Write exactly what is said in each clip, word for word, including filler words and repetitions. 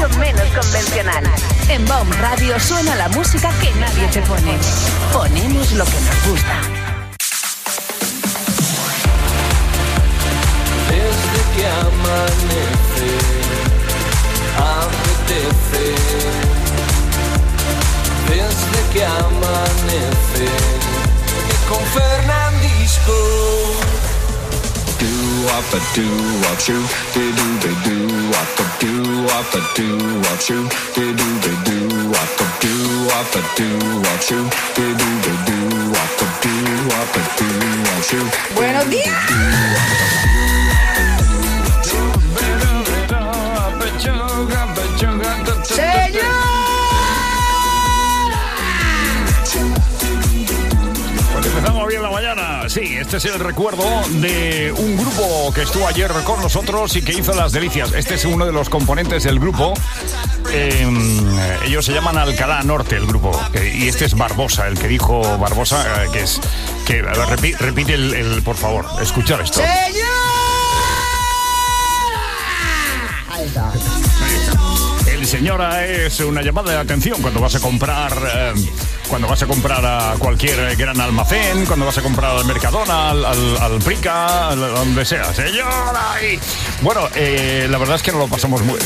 menos convencional. En B O M Radio suena la música que nadie te pone. Ponemos lo que nos gusta. Desde que amanece, apetece. Desde que amanece, y con Fernandisco. Do up a do up shoo, do do do do up a do up a do up shoo, do do do do up a do up a do up shoo, do do do do up a do up a do up shoo. Buenos días. Empezamos bien la mañana. Sí, este es el recuerdo de un grupo que estuvo ayer con nosotros y que hizo las delicias. Este es uno de los componentes del grupo. Eh, ellos se llaman Alcalá Norte, el grupo. Eh, y este es Barbosa, el que dijo Barbosa, eh, que es... que a ver, repi, repite el, el, por favor, escuchar esto. ¡Señor! Ahí está. El señora es una llamada de atención cuando vas a comprar... Eh, Cuando vas a comprar a cualquier gran almacén, cuando vas a comprar al Mercadona, al, al, al Prica, al, donde sea. ¡Señora! Y... Bueno, eh, la verdad es que nos lo pasamos muy...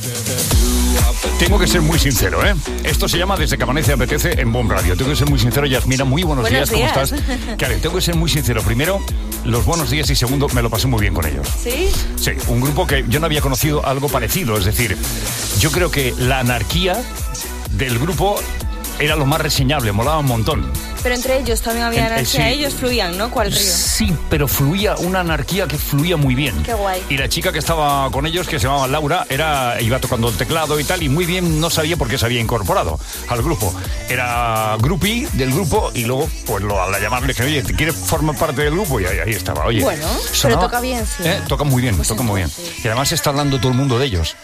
Tengo que ser muy sincero, ¿eh? Esto se llama Desde que amanece apetece en B O M Radio. Tengo que ser muy sincero, Yasmina. Muy buenos, buenos días, días, ¿cómo estás? Claro, tengo que ser muy sincero. Primero, los buenos días y segundo, me lo pasé muy bien con ellos. ¿Sí? Sí, un grupo que yo no había conocido algo parecido. Es decir, yo creo que la anarquía del grupo... era lo más reseñable, molaba un montón. Pero entre ellos también había en, anarquía, eh, sí. ellos fluían, ¿no? ¿Cuál río? Sí, pero fluía una anarquía que fluía muy bien. Qué guay. Y la chica que estaba con ellos, que se llamaba Laura, era iba tocando el teclado y tal, y muy bien, no sabía por qué se había incorporado al grupo. Era groupie del grupo y luego, pues lo, al llamarle, dije, oye, ¿te quieres formar parte del grupo? Y ahí, ahí estaba, oye. Bueno, sonaba, pero toca bien, sí. ¿eh? Toca muy bien, pues toca muy bien. Sí. Y además está hablando todo el mundo de ellos.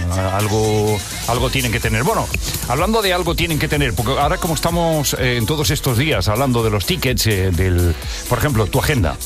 Algo, algo tienen que tener. Bueno, hablando de algo tienen que tener, porque ahora como estamos eh, en todos estos días hablando de los tickets, eh, del, por ejemplo, tu agenda.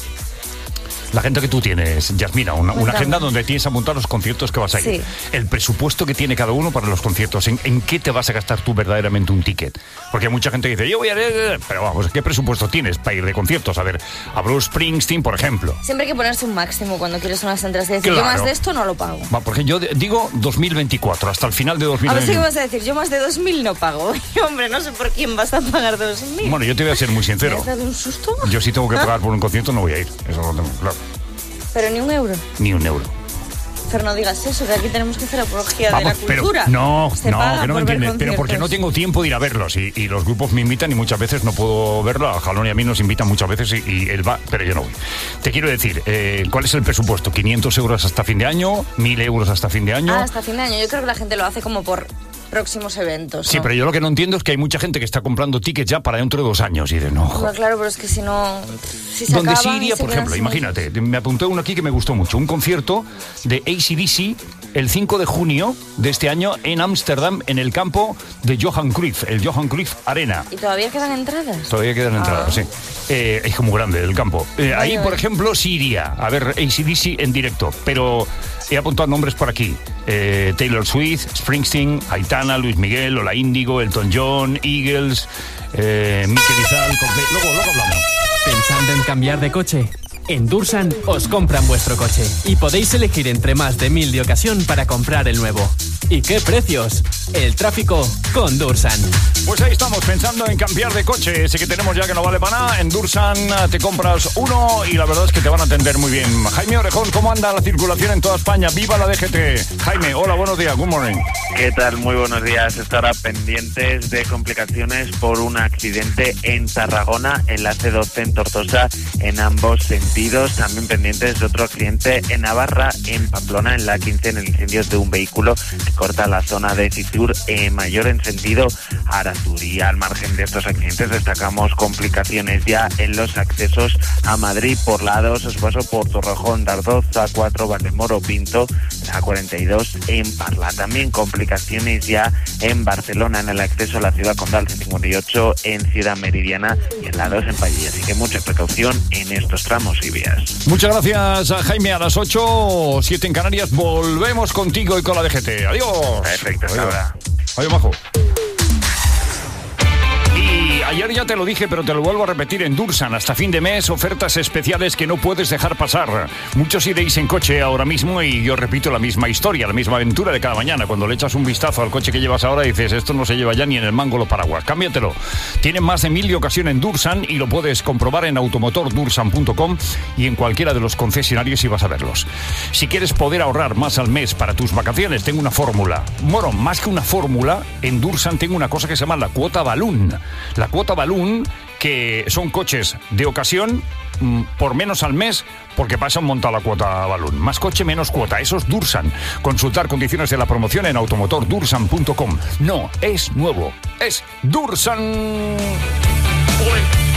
La agenda que tú tienes, Yasmina, una, una agenda donde tienes apuntados los conciertos que vas a ir. Sí. El presupuesto que tiene cada uno para los conciertos. ¿En, ¿En qué te vas a gastar tú verdaderamente un ticket? Porque hay mucha gente que dice, yo voy a... Pero vamos, ¿qué presupuesto tienes para ir de conciertos? A ver, a Bruce Springsteen, por ejemplo. Siempre hay que ponerse un máximo cuando quieres unas entradas y decir, Claro. yo más de esto no lo pago. Va, porque yo digo dos mil veinticuatro, hasta el final de dos mil veinticuatro. A ver si me vas a decir, yo más de dos mil no pago. Hombre, no sé por quién vas a pagar dos mil. Bueno, yo te voy a ser muy ¿Me sincero. has dado un susto? Yo sí tengo que pagar por un concierto, no voy a ir. Eso lo tengo claro. Pero ni un euro. Ni un euro. Fer, no digas eso, que aquí tenemos que hacer apología Vamos, de la cultura. Pero, no, Se no, paga que no me por ver entiendes. Pero porque no tengo tiempo de ir a verlos. Y, y los grupos me invitan y muchas veces no puedo verlo. A Jalón y a mí nos invitan muchas veces y, y él va, pero yo no voy. Te quiero decir, eh, ¿cuál es el presupuesto? ¿quinientos euros hasta fin de año? ¿mil euros hasta fin de año? Ah, hasta fin de año. Yo creo que la gente lo hace como por próximos eventos, ¿no? Sí, pero yo lo que no entiendo es que hay mucha gente que está comprando tickets ya para dentro de dos años. Y de no. Bueno, claro, pero es que si no... Si se Donde sí acaban y iría, se por quedan ejemplo, sin imagínate, ellos. me apunté uno aquí que me gustó mucho. Un concierto de A C D C el cinco de junio de este año en Ámsterdam, en el campo de Johan Cruyff, el Johan Cruyff Arena. ¿Y todavía quedan entradas? Todavía quedan entradas, Ah. sí. Eh, es muy grande el campo. Eh, ahí, vaya. por ejemplo, sí iría a ver A C D C en directo, pero he apuntado nombres por aquí. Eh, Taylor Swift, Springsteen, Aitana, Luis Miguel, Lola Índigo, Elton John, Eagles, eh, Mikel Izal, Coldplay. Luego, luego hablamos. ¿Pensando en cambiar de coche? En Dursan os compran vuestro coche y podéis elegir entre más de mil de ocasión para comprar el nuevo. ¿Y qué precios? El tráfico con Dursan. Pues ahí estamos, pensando en cambiar de coche. Ese que tenemos ya que no vale para nada. En Dursan te compras uno y la verdad es que te van a atender muy bien. Jaime Orejón, ¿cómo anda la circulación en toda España? ¡Viva la D G T! Jaime, hola, buenos días, good morning. ¿Qué tal? Muy buenos días. Estará pendientes de complicaciones por un accidente en Tarragona, en la C doce en Tortosa, en ambos sentidos. También pendientes de otro accidente en Navarra, en Pamplona, en la quince, en el incendio de un vehículo que corta la zona de Fitur eh, Mayor en sentido Arasur. Y al margen de estos accidentes destacamos complicaciones ya en los accesos a Madrid por la A dos, os paso por Torrejón, Dardoz, A cuatro, Valdemoro, Pinto, la cuarenta y dos en Parla. También complicaciones complicaciones ya en Barcelona, en el acceso a la ciudad condal, C cincuenta y ocho en Ciudad Meridiana y en la dos en Pallilla. Así que mucha precaución en estos tramos y vías. Muchas gracias, Jaime. A las ocho, siete en Canarias, volvemos contigo y con la D G T. Adiós. Perfecto, hasta ahora. Adiós, majo. Y ayer ya te lo dije, pero te lo vuelvo a repetir. En Dursan, hasta fin de mes, ofertas especiales que no puedes dejar pasar. Muchos iréis en coche ahora mismo y yo repito la misma historia, la misma aventura de cada mañana. Cuando le echas un vistazo al coche que llevas ahora, dices, esto no se lleva ya ni en el mango los paraguas. Cámbiatelo. Tienen más de mil de ocasión en Dursan y lo puedes comprobar en automotor dursan punto com y en cualquiera de los concesionarios y vas a verlos. Si quieres poder ahorrar más al mes para tus vacaciones, tengo una fórmula. Bueno, más que una fórmula, en Dursan tengo una cosa que se llama la cuota balloon. La cuota balloon, que son coches de ocasión mmm, por menos al mes, porque pasan montada la cuota balloon. Más coche, menos cuota. Eso es Dursan. Consultar condiciones de la promoción en automotor dursan punto com. No es nuevo, es Dursan. ¡Uy!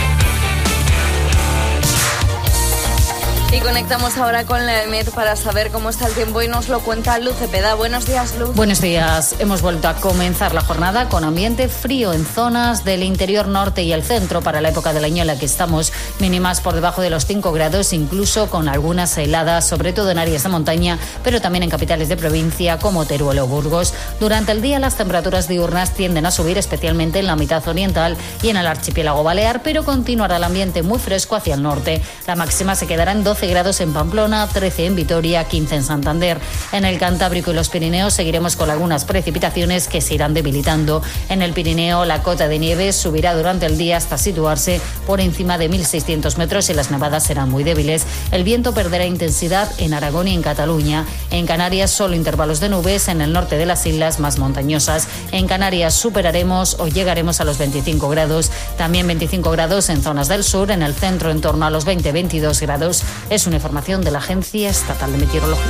Y conectamos ahora con la E M E T para saber cómo está el tiempo y nos lo cuenta Luz Cepeda. Buenos días, Luz. Buenos días. Hemos vuelto a comenzar la jornada con ambiente frío en zonas del interior norte y el centro para la época del año en la que estamos. Mínimas por debajo de los cinco grados, incluso con algunas heladas, sobre todo en áreas de montaña, pero también en capitales de provincia como Teruel o Burgos. Durante el día las temperaturas diurnas tienden a subir, especialmente en la mitad oriental y en el archipiélago balear, pero continuará el ambiente muy fresco hacia el norte. La máxima se quedará en doce grados en Pamplona, trece en Vitoria, quince en Santander. En el Cantábrico y los Pirineos seguiremos con algunas precipitaciones que se irán debilitando. En el Pirineo la cota de nieve subirá durante el día hasta situarse por encima de mil seiscientos metros y las nevadas serán muy débiles. El viento perderá intensidad en Aragón y en Cataluña. En Canarias solo intervalos de nubes en el norte de las islas más montañosas. En Canarias superaremos o llegaremos a los veinticinco grados. También veinticinco grados en zonas del sur, en el centro en torno a los veinte a veintidós grados. Es una información de la Agencia Estatal de Meteorología.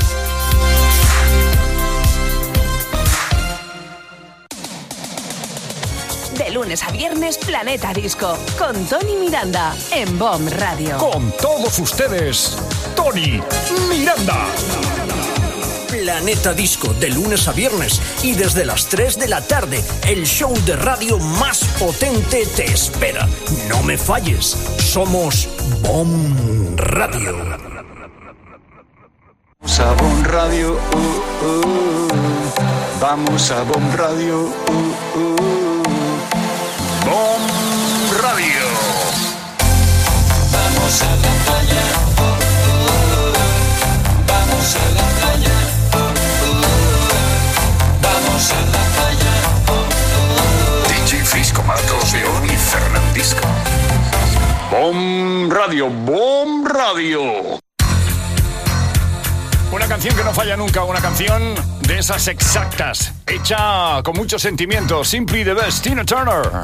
De lunes a viernes, Planeta Disco, con Tony Miranda, en B O M Radio. Con todos ustedes, Tony Miranda. Planeta Disco, de lunes a viernes y desde las tres de la tarde, el show de radio más potente te espera. No me falles, somos B O M Radio. Vamos a B O M Radio, uh, uh, vamos a B O M Radio, uh, uh. B O M Radio. Vamos a la playa, oh, oh. Vamos a la playa, oh, oh. Vamos a la playa, oh, oh. D J Frisco, Matos, León y Fernandisco. B O M Radio, B O M Radio. Una canción que no falla nunca, una canción de esas exactas, hecha con mucho sentimiento. Simply the best, Tina Turner.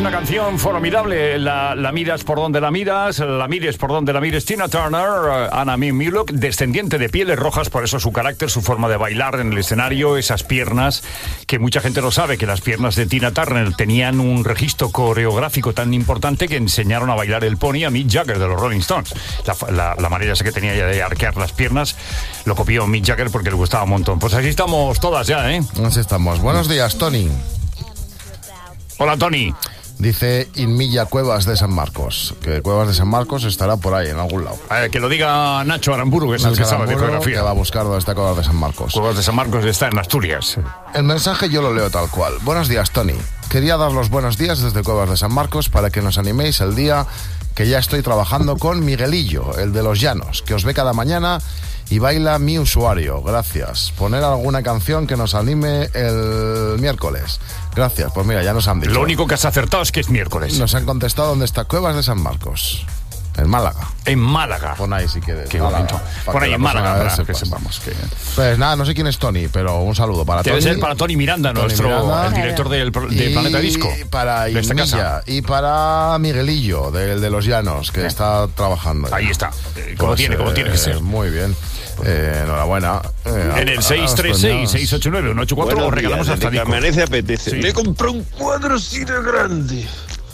una canción formidable. La, la miras por donde la miras, la mires por donde la mires. Tina Turner, Anna Mimilock, descendiente de pieles rojas, por eso su carácter, su forma de bailar en el escenario, esas piernas, que mucha gente no sabe, que las piernas de Tina Turner tenían un registro coreográfico tan importante que enseñaron a bailar el pony a Mick Jagger de los Rolling Stones. La, la, la manera esa que tenía ya de arquear las piernas lo copió Mick Jagger porque le gustaba un montón. Pues así estamos todas ya, ¿eh? Así estamos. Buenos días, Tony. Hola, Tony. Dice Inmilla Cuevas de San Marcos, que Cuevas de San Marcos estará por ahí, en algún lado. Eh, que lo diga Nacho Aramburu, que es el que sabe de geografía. Que va a buscar dónde está Cuevas de San Marcos. Cuevas de San Marcos está en Asturias. El mensaje yo lo leo tal cual. Buenos días, Tony. Quería dar los buenos días desde Cuevas de San Marcos para que nos animéis el día que ya estoy trabajando con Miguelillo, el de los Llanos, que os ve cada mañana y baila mi usuario. Gracias. Poner alguna canción que nos anime el miércoles. Gracias. Pues mira, ya nos han dicho. Lo único que has acertado es que es miércoles. Nos han contestado dónde está Cuevas de San Marcos. En Málaga. En Málaga. Pon ahí si quieres. Qué bonito. Pon ahí en Málaga, para que sepas. sepamos que... Pues nada, no sé quién es Tony, pero un saludo para Debe Tony. Debe ser para Tony Miranda, Tony nuestro Miranda, el director del, de y Planeta Disco. Para de esta Inmilla, casa. y para Miguelillo, del de los Llanos, que está trabajando. Ahí está. Eh, como Pues, tiene, como eh, tiene que ser. Muy bien. Eh, enhorabuena. Eh, en el seis tres seis, seis ocho nueve, uno ocho cuatro os regalamos hasta discos. Me amanece apetece. Sí. Me compré un cuadro así de grande.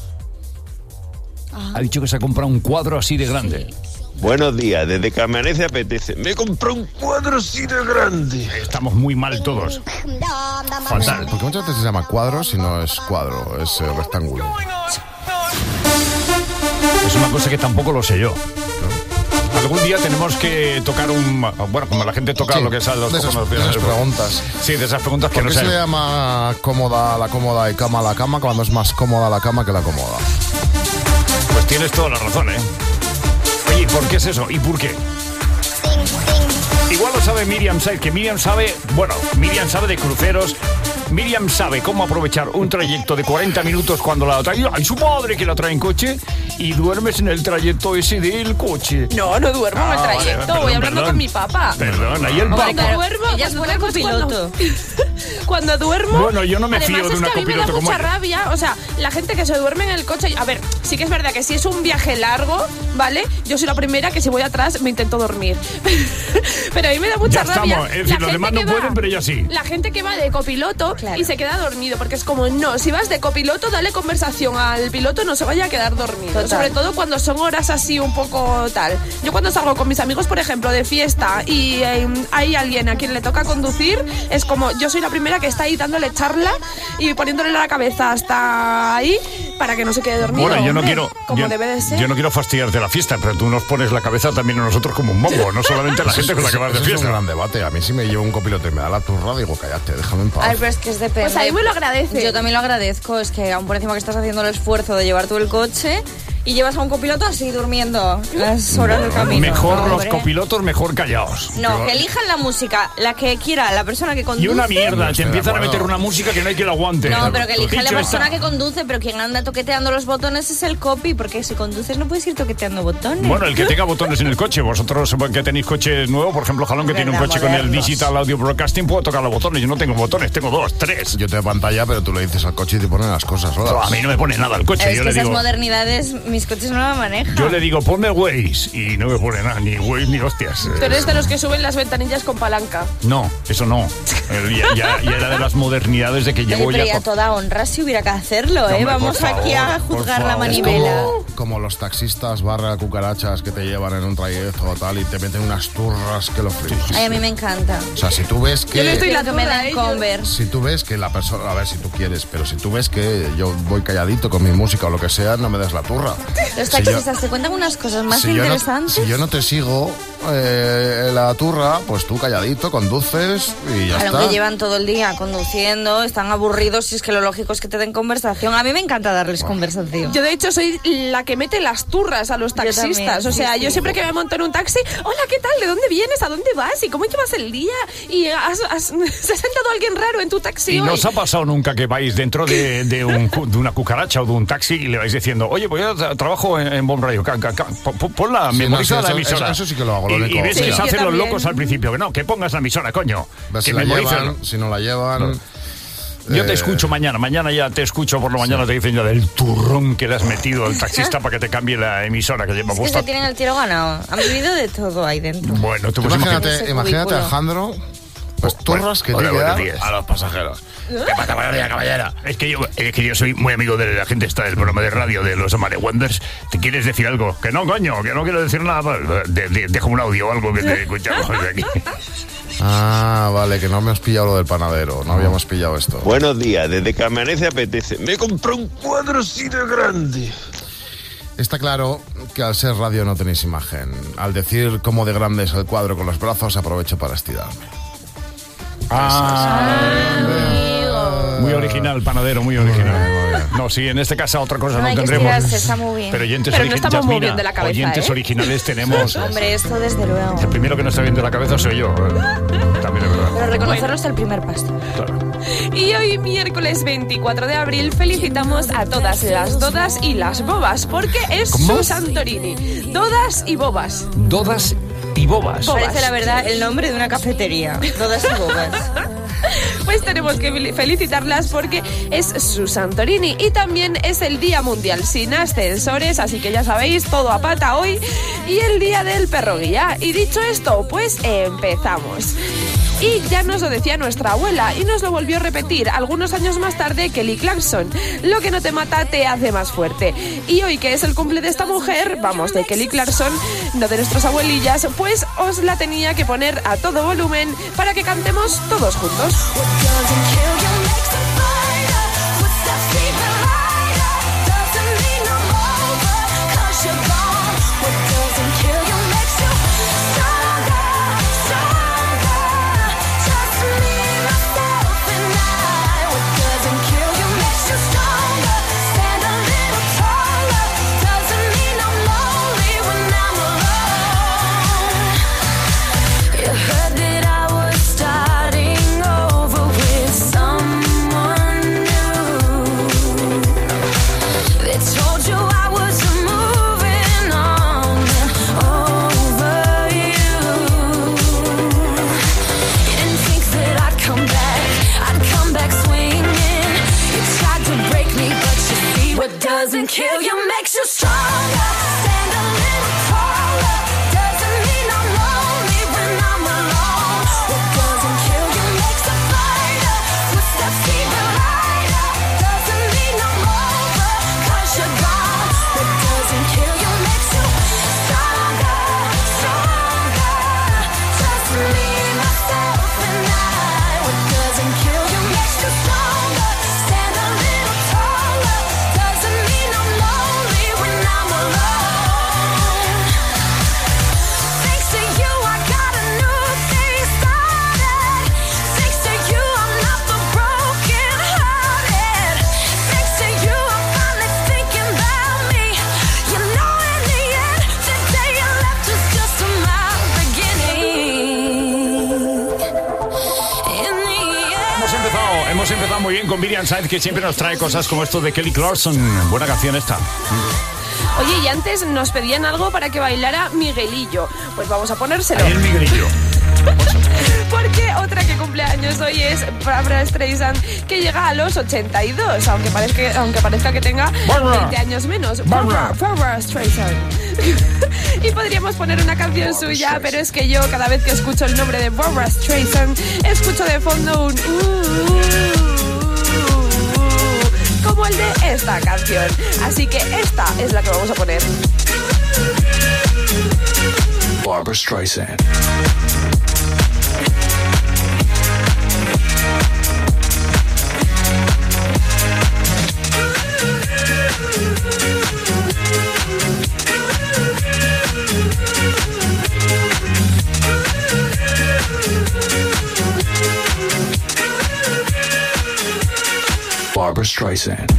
Ha dicho que se ha comprado un cuadro así de grande. Sí. Buenos días, desde que amanece apetece. Me compré un cuadro así de grande. Estamos muy mal todos. Fatal. Porque muchas veces se llama cuadro si no es cuadro, es eh, rectángulo. Es una cosa que tampoco lo sé yo. Algún día tenemos que tocar un... Bueno, como la gente toca Sí, lo que sale los de esas, cojones, de esas preguntas. Sí, de esas preguntas que ¿Por no qué sé. se le llama cómoda la cómoda y cama la cama cuando es más cómoda la cama que la cómoda? Pues tienes toda la razón, ¿eh? Oye, ¿por qué es eso? ¿Y por qué? Igual lo sabe Miriam Said, que Miriam sabe... Bueno, Miriam sabe de cruceros. Miriam sabe cómo aprovechar un trayecto de cuarenta minutos cuando la trae. ¡Ay, su madre que la trae en coche! Y duermes en el trayecto ese del coche. No, no duermo en el Ah, vale, trayecto. perdón, Voy hablando perdón. con mi papá. Perdón, ahí el Hombre, papá. que duermo. Ella es buena copiloto. Cuando, cuando duermo. Bueno, yo no me además, fío de es una que a mí me da copiloto como mucha ella. rabia. O sea, la gente que se duerme en el coche. A ver, sí que es verdad que si es un viaje largo, ¿vale? Yo soy la primera que si voy atrás me intento dormir. Pero a mí me da mucha Ya rabia. estamos, es decir, la los gente demás no que va- pueden, pero ella sí. La gente que va de copiloto Claro. y se queda dormido. Porque es como, no, si vas de copiloto, dale conversación al piloto, no se vaya a quedar dormido. Total. Sobre todo cuando son horas así un poco tal. Yo cuando salgo con mis amigos, por ejemplo, de fiesta y eh, hay alguien a quien le toca conducir, es como yo soy la primera que está ahí dándole charla y poniéndole la cabeza hasta ahí para que no se quede dormido. Bueno, yo no hombre, quiero... como yo, debe de ser. yo no quiero fastidiarte la fiesta, pero tú nos pones la cabeza también a nosotros como un mongo, no solamente a la gente con la que vas de Eso es un fiesta. gran debate. A mí si me llevo un copiloto y me da la turra, digo, cállate, déjame en paz. A ver, pero es que es depende. Pues ahí me lo agradece. Yo también lo agradezco. Es que aún por encima que estás haciendo el esfuerzo de llevar tú el coche y llevas a un copiloto así durmiendo las horas del camino. Mejor No, los hombre. copilotos, mejor callados. No, Pero- que elijan la música, la que quiera, la persona que conduce. Y una mierda, te estoy de empiezan a acuerdo. meter una música que no hay que la aguante. No, pero que elija la Dicho persona está. que conduce, pero quien anda toqueteando los botones es el copy, porque si conduces no puedes ir toqueteando botones. Bueno, el que tenga botones en el coche. Vosotros que tenéis coche nuevo, por ejemplo, Jalón, que tiene un Verdad, coche con el modernos. Digital Audio Broadcasting, puedo tocar los botones. Yo no tengo botones, tengo dos, tres. Yo te doy pantalla, pero tú le dices al coche y te ponen las cosas solas. No, a mí no me pone nada el coche. es Yo que le esas digo, modernidades, mis coches no la manejan. yo le digo, ponme Waze y no me pone nada, ni Waze ni hostias. Tú eres de los que suben las ventanillas con palanca. No, eso no. Eh, Ya, ya- ya era de las modernidades de que Oye, llevo pero ya. ya toda honra si hubiera que hacerlo, ¿eh? hombre, Vamos por aquí favor, a por juzgar la favor. manivela. Como, como los taxistas barra cucarachas que te llevan en un trayecto o tal y te meten unas turras que lo flipas. Ay, a mí me encanta. O sea, si tú ves que... Yo le estoy Quiero la que me turra a den ellos. Converse. Si tú ves que la persona, a ver si tú quieres, pero si tú ves que yo voy calladito con mi música o lo que sea, no me des la turra. Los Si yo- taxistas te cuentan unas cosas más si yo no- interesantes. si yo no te sigo eh, la turra, pues tú calladito, conduces y ya A lo está. que llevan todo el día conduciendo, están aburridos y es que lo lógico es que te den conversación. A mí me encanta darles conversación. Yo de hecho soy la que mete las turras a los también, taxistas. O sí, sea, sí. yo siempre que me monto en un taxi, hola, ¿qué tal? ¿De dónde vienes? ¿A dónde vas? ¿Y cómo llevas el día? ¿Y has, has- se ha sentado alguien raro en tu taxi ¿Y hoy? no os ha pasado nunca que vais dentro de, de, un cu- de una cucaracha o de un taxi y le vais diciendo, oye, voy a tra- trabajo en, en Bomb Radio, ca- ca- ca- po- po- ponla, Sí, memoriza no, sí, la eso- emisora. eso- eso sí que lo hago, lo Y, único. y ves Sí, que se yo hacen los también. locos al principio, que no, que pongas la emisora, coño. Ves que si la memoricen. llevan, si no la llevan... Yo te Eh, escucho mañana, mañana ya te escucho por la mañana, te dicen ya del turrón que le has metido al taxista para que te cambie la emisora que lleva Es que puesta. se tienen el tiro ganado. Han vivido de todo ahí dentro. Bueno, tú Imagínate, Ese imagínate cubículo. Alejandro, pues turras que Hola, tiene que buenos dar días. a los pasajeros. ¿Qué pasa, buenos días, caballera? Es que yo, es que yo soy muy amigo de la gente esta del programa de radio de los Amare Wonders. ¿Te quieres decir algo? Que no, coño, que no quiero decir nada. De, de, deja un audio o algo que te escuchamos desde aquí. Ah, vale, que no me has pillado lo del panadero, no habíamos pillado esto. Buenos días, desde que amanece apetece. Me compré un cuadro así de grande. Está claro que al ser radio no tenéis imagen. Al decir cómo de grande es el cuadro con los brazos, aprovecho para estirarme. Muy original, panadero, muy original. No, sí, en este caso otra cosa No no, hay que tendremos. estirarse, está muy bien. Pero oyentes, Pero no origi- estamos muy Yasmina, bien de la cabeza, oyentes ¿eh? originales tenemos. Hombre, esto desde luego. El primero que no está bien de la cabeza soy yo. También es verdad. Pero reconocerlo es el primer paso. Y hoy, miércoles veinticuatro de abril, felicitamos a todas las dodas y las bobas, porque es ¿Cómo? su Santorini. Dodas y bobas. Dodas y bobas. Bobas. Parece la verdad el nombre de una cafetería. Todas y bobas. Pues tenemos que fel- felicitarlas porque es su Santorini y también es el Día Mundial sin Ascensores, así que ya sabéis, todo a pata hoy y el Día del Perro Guía. Y dicho esto, pues empezamos. Y ya nos lo decía nuestra abuela y nos lo volvió a repetir algunos años más tarde Kelly Clarkson. Lo que no te mata te hace más fuerte. Y hoy que es el cumple de esta mujer, vamos, de Kelly Clarkson, no de nuestras abuelillas, pues os la tenía que poner a todo volumen para que cantemos todos juntos. Doesn't kill you, makes you stronger. Stand a little taller. Doesn't mean I'm lonely when I'm alone. What doesn't kill you makes a fighter. Footsteps even lighter. Doesn't mean I'm over, 'cause you're gone. What doesn't kill you makes you stronger, stronger. Just me, myself, and I. What doesn't kill you makes you stronger. Stand a little taller. Doesn't mean I'm lonely when I'm alone. Thanks to you, I got a new thing started. Thanks to you, I'm not the broken hearted. Thanks to you, I'm finally thinking about me. You know, in the end, the day you left was just my beginning. In the end. Hemos empezado, hemos empezado muy bien con Miriam Sainz, que siempre nos trae cosas como esto de Kelly Clarkson. Buena canción esta. Oye, y antes nos pedían algo para que bailara Miguelillo. Pues vamos a ponérselo. Ahí el Miguelillo. Porque otra que cumple años hoy es Barbra Streisand, que llega a los ochenta y dos, aunque parezca, aunque parezca que tenga Barbra. veinte años menos. Barbra. Barbra Streisand. Y podríamos poner una canción suya, pero es que yo cada vez que escucho el nombre de Barbra Streisand, escucho de fondo un... Uh, uh, uh, como el de esta canción. Así que esta es la que vamos a poner. Barbra Streisand. Barbra Streisand.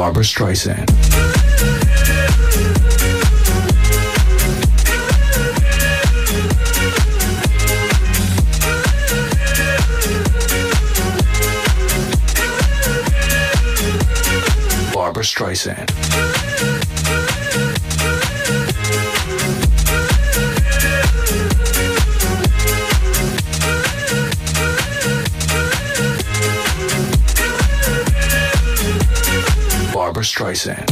Barbra Streisand. Barbra Streisand. Barbra Streisand.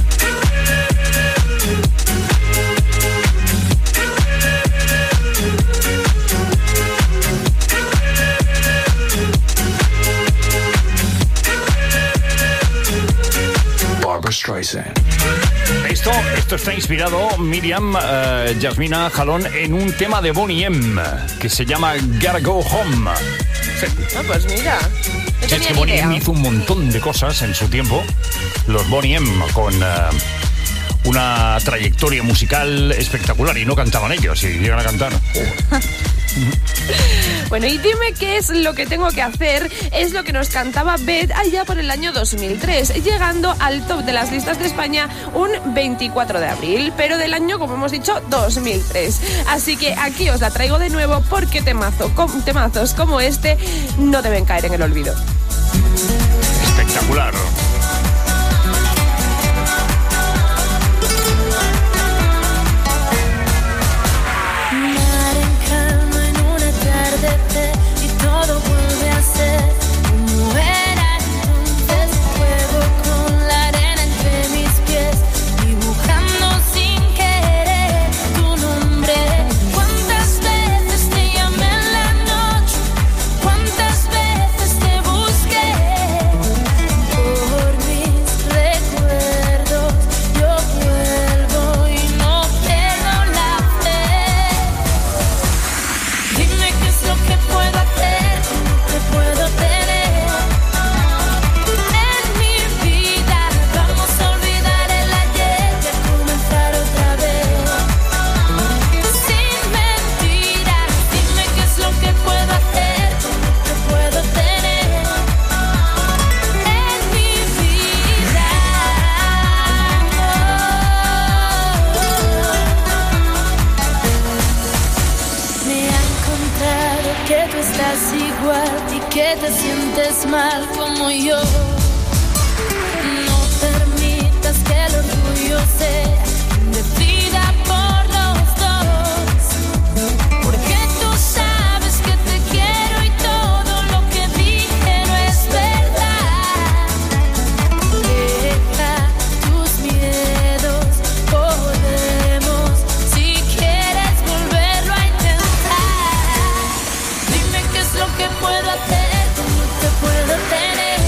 Barbra Streisand. Esto, esto está inspirado, Miriam, uh, Yasmina Jalón, en un tema de Boney M que se llama Gotta Go Home. Sí. Ah, pues mira. Sí, es que Boney M hizo un montón de cosas en su tiempo. Los Boney M con uh, una trayectoria musical espectacular, y no cantaban ellos, si llegan a cantar. Oh. Bueno, y dime qué es lo que tengo que hacer. Es lo que nos cantaba Beth allá por el año dos mil tres, llegando al top de las listas de España un veinticuatro de abril, pero del año, como hemos dicho, dos mil tres. Así que aquí os la traigo de nuevo porque temazo, com, temazos como este no deben caer en el olvido. Espectacular. Y todo vuelve a ser como era entonces. Juego con la arena entre mis pies, dibujando sin querer tu nombre. ¿Cuántas veces te llamé en la noche? ¿Cuántas veces te busqué? Por mis recuerdos yo vuelvo y no pierdo la fe. Dime qué es lo que puedo hacer, que puedo tener en mi vida. Vamos a olvidar el ayer y a comenzar otra vez. Sin mentiras, dime qué es lo que puedo hacer, que puedo tener en mi vida. Me ha encontrado que tú estás igual y que te sientes mal como yo. No permitas que el orgullo sea quien decida por los dos, porque tú sabes que te quiero y todo lo que dije no es verdad. Deja tus miedos, podemos, si quieres volverlo a intentar. Dime qué es lo que puedo hacer, cómo te puedo tener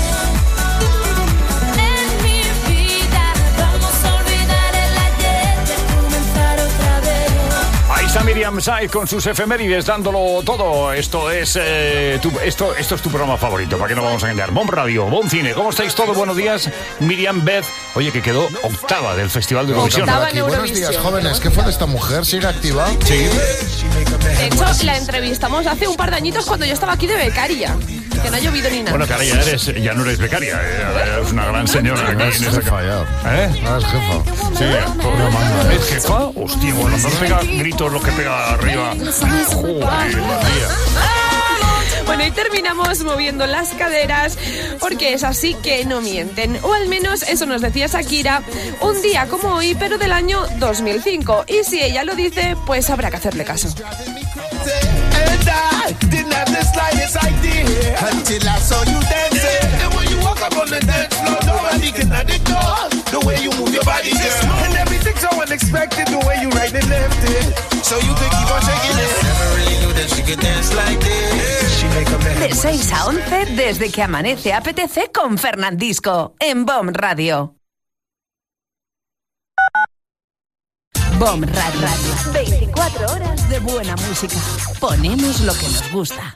en mi vida. Vamos a olvidar el ayer y a comenzar otra vez. Ahí está Miriam Saiz con sus efemérides dándolo todo. Esto es eh, tu, esto, esto es tu programa favorito, ¿para qué no vamos a engañar? Bom Radio, Bom Cine. ¿Cómo estáis todos? Buenos días, Miriam, Beth. Oye, que quedó octava del Festival de Eurovisión. Octava en Buenos días, jóvenes. ¿Qué fue de esta mujer? ¿Sigue activa? Sí. De hecho, la entrevistamos hace un par de añitos cuando yo estaba aquí de becaria, que no ha llovido ni nada. Bueno, que ahora ya, eres, ya no eres becaria, eh, eres una gran señora. No es jefa ya. ¿Eh? No es jefa. Sí, pues, ¿es jefa? Hostia, bueno, no pega gritos los que pega arriba. Joder, María. Bueno, y terminamos moviendo las caderas porque es así que no mienten. O al menos eso nos decía Shakira un día como hoy, pero del año dos mil cinco. Y si ella lo dice, pues habrá que hacerle caso. De seis a once, desde que amanece apetece con Fernandisco, en Bom Radio. Bom Radio. veinticuatro horas de buena música. Ponemos lo que nos gusta.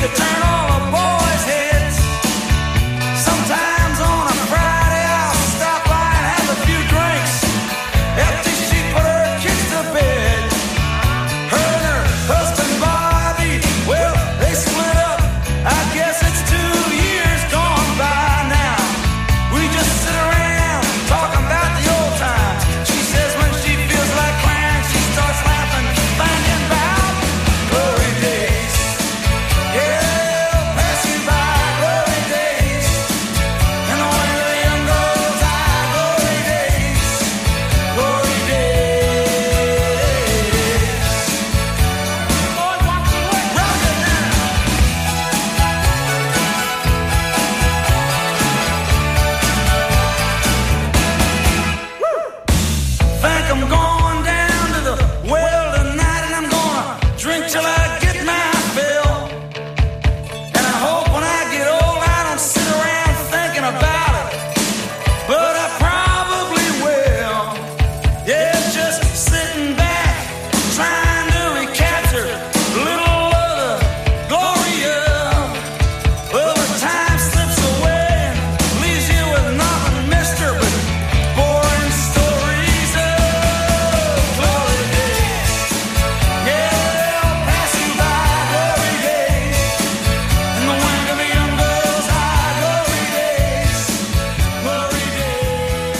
to turn all the boys' heads. Sometimes on a Friday I'll stop by and have a few drinks after she put her kids to bed. Her and her husband Bobby, well, they split up. I guess it's two years gone by now. We just sit around talking about the old times. She says when she feels like crying, she starts laughing, thinking about glory days. Yeah, passing by glory days. And the way the young goes by glory days, glory days. Boy, watch your way, rock it now. Think I'm going down to the well tonight, and I'm gonna drink till I get my fill. And I hope when I get old I don't sit around thinking about it, but I probably will. Yeah, just sitting back, trying to recapture a little of the glory of. Well, the time slips away and leaves you with nothing, mister, but boring stories of glory days. Yeah, passing by glory days. And the wind of the young girls high glory days, glory days.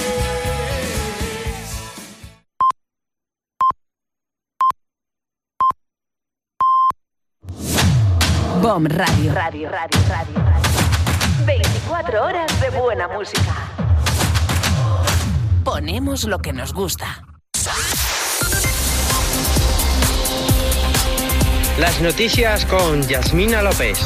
BOM Radio. Radio, radio, radio, radio. veinticuatro horas de buena música. Ponemos lo que nos gusta. Las noticias con Yasmina López.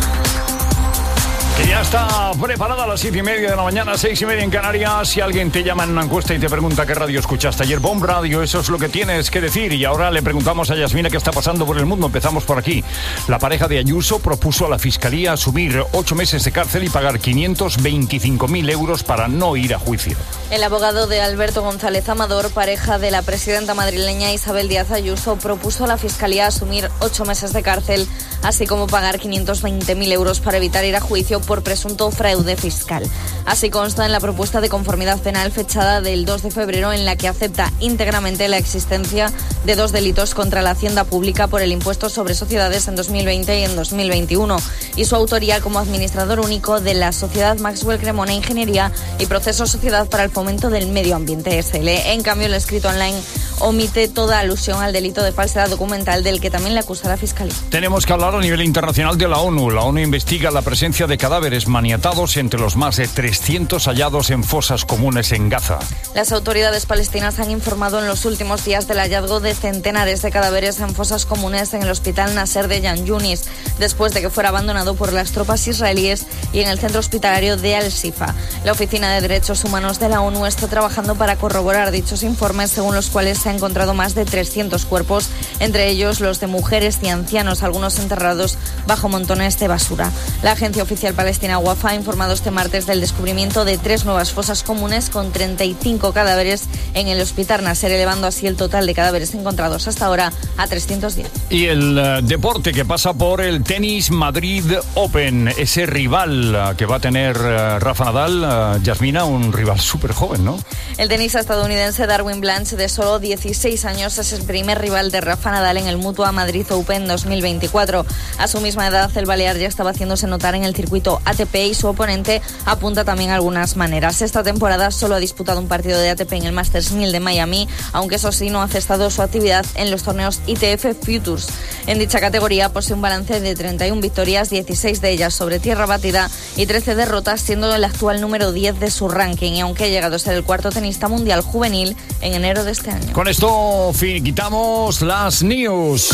Que ya está preparada a las siete y media de la mañana, seis y media en Canarias. Si alguien te llama en una encuesta y te pregunta qué radio escuchaste ayer, BOM Radio, eso es lo que tienes que decir. Y ahora le preguntamos a Yasmina qué está pasando por el mundo. Empezamos por aquí. La pareja de Ayuso propuso a la Fiscalía asumir ocho meses de cárcel y pagar quinientos veinticinco mil euros para no ir a juicio. El abogado de Alberto González Amador, pareja de la presidenta madrileña Isabel Díaz Ayuso, propuso a la Fiscalía asumir ocho meses de cárcel, así como pagar quinientos veinte mil euros para evitar ir a juicio por presunto fraude fiscal. Así consta en la propuesta de conformidad penal fechada del dos de febrero, en la que acepta íntegramente la existencia de dos delitos contra la hacienda pública por el impuesto sobre sociedades en dos mil veinte y en dos mil veintiuno, y su autoría como administrador único de la sociedad Maxwell Cremona Ingeniería y Proceso Sociedad para el Fomento del Medio Ambiente S L. En cambio, el escrito online omite toda alusión al delito de falsedad documental, del que también le acusa la Fiscalía. Tenemos que hablar a nivel internacional de la ONU. La ONU investiga la presencia de cadáveres maniatados entre los más de trescientos hallados en fosas comunes en Gaza. Las autoridades palestinas han informado en los últimos días del hallazgo de centenares de cadáveres en fosas comunes en el hospital Nasser de Yan Yunis, después de que fuera abandonado por las tropas israelíes, y en el centro hospitalario de Al-Shifa. La Oficina de Derechos Humanos de la ONU está trabajando para corroborar dichos informes, según los cuales se han encontrado más de trescientos cuerpos, entre ellos los de mujeres y ancianos, algunos enterrados bajo montones de basura. La agencia oficial palestina Wafa ha informado este martes del descubrimiento de tres nuevas fosas comunes con treinta y cinco cadáveres en el hospital Nasser, elevando así el total de cadáveres encontrados hasta ahora a trescientos diez. Y el uh, deporte que pasa por el Tenis Madrid Open, ese rival uh, que va a tener uh, Rafa Nadal, uh, Yasmina, un rival súper joven, ¿no? El tenista estadounidense Darwin Blanche, de solo dieciséis años, es el primer rival de Rafa Nadal en el Mutua Madrid Open dos mil veinticuatro. A su misma edad, el balear ya estaba haciéndose notar en el circuito A T P, y su oponente apunta también algunas maneras. Esta temporada solo ha disputado un partido de A T P en el Masters mil de Miami, aunque eso sí, no ha cesado su actividad en los torneos I T F Futures. En dicha categoría posee un balance de treinta y una victorias, dieciséis de ellas sobre tierra batida y trece derrotas, siendo el actual número diez de su ranking, y aunque ha llegado a ser el cuarto tenista mundial juvenil en enero de este año. Con esto quitamos las news.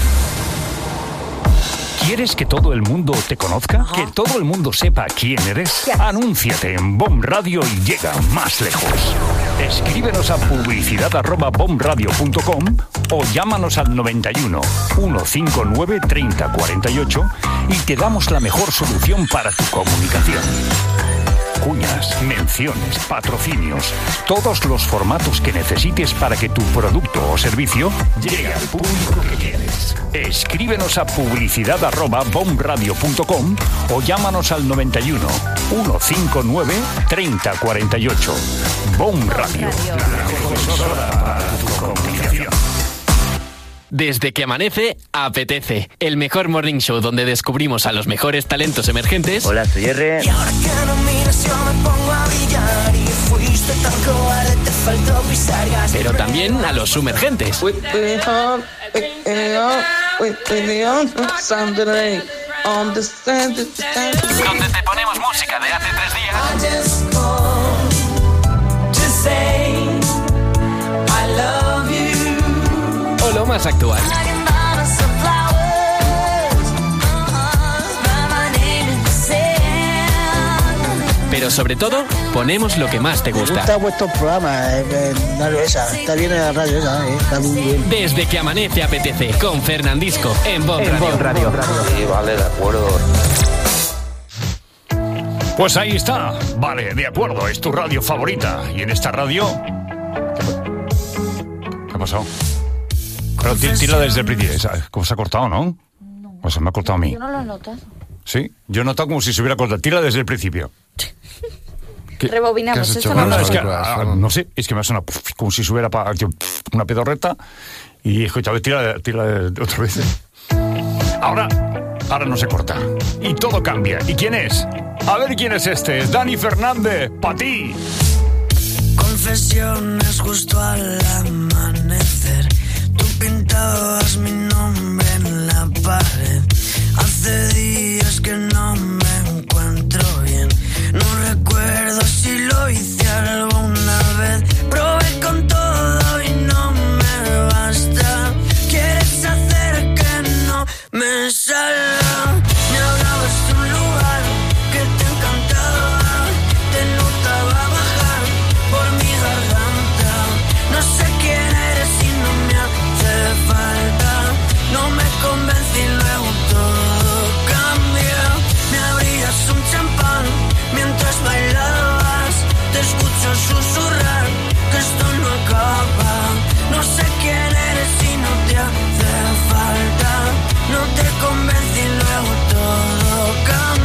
¿Quieres que todo el mundo te conozca? Ajá. ¿Que todo el mundo sepa quién eres? Yeah. Anúnciate en BOM Radio y llega más lejos. Escríbenos a publicidad arroba bomradio punto com o llámanos al noventa y uno, ciento cincuenta y nueve, treinta cuarenta y ocho y te damos la mejor solución para tu comunicación. cuñas, menciones, patrocinios, todos los formatos que necesites para que tu producto o servicio llegue al público que quieres. Escríbenos a publicidad arroba bomradio punto com o llámanos al noventa y uno, ciento cincuenta y nueve, treinta cuarenta y ocho. Bom Radio, la mejor emisora para tu comunicación. Desde que amanece, apetece. El mejor morning show donde descubrimos a los mejores talentos emergentes. Hola, soy R. Y ahora que no miras yo me pongo a brillar. Y fuiste tan cobarde, te faltó pisar gas. Pero también a los sumergentes. Donde te ponemos música de hace tres días. O lo más actual. Pero sobre todo, ponemos lo que más te gusta. Me gusta vuestro programa, eh, eh, radio esa. Está bien en la radio esa, eh, está muy bien. Desde que amanece apetece, con Fernandisco, en Bon Radio. Radio. Sí, vale, de acuerdo. Pues ahí está. Vale, de acuerdo, es tu radio favorita. Y en esta radio... ¿Qué ha pasado? Pero tira desde el principio. ¿Cómo se ha cortado, no? No. Pues se me ha cortado a mí. Yo no lo he notado. Sí, yo he notado como si se hubiera cortado. Tira desde el principio. ¿Qué? Rebobinamos. ¿Qué Esto no, no, no, lo es que, ah, no sé, es que me ha sonado como si se hubiera apagado una pedorreta y escucha, tira, tira otra vez. Ahora, ahora no se corta. Y todo cambia. ¿Y quién es? A ver quién es este. Es Dani Fernández, pa' ti. Confesiones justo al amanecer. Tú pintabas mi nombre en la pared. Hace días que no me encuentro bien. No recuerdo si lo hice alguna vez. Probé con todo y no me basta. Quieres hacer que no me salga. Me hablabas de un lugar que te encantaba. Te notaba bajar por mi garganta. No sé quién eres y no me hace falta. No me convencí y luego todo cambia. Me abrías un champán mientras bailabas. Te escucho susurrar que esto no acaba. No sé quién eres y no te hace falta. No te convencí y luego todo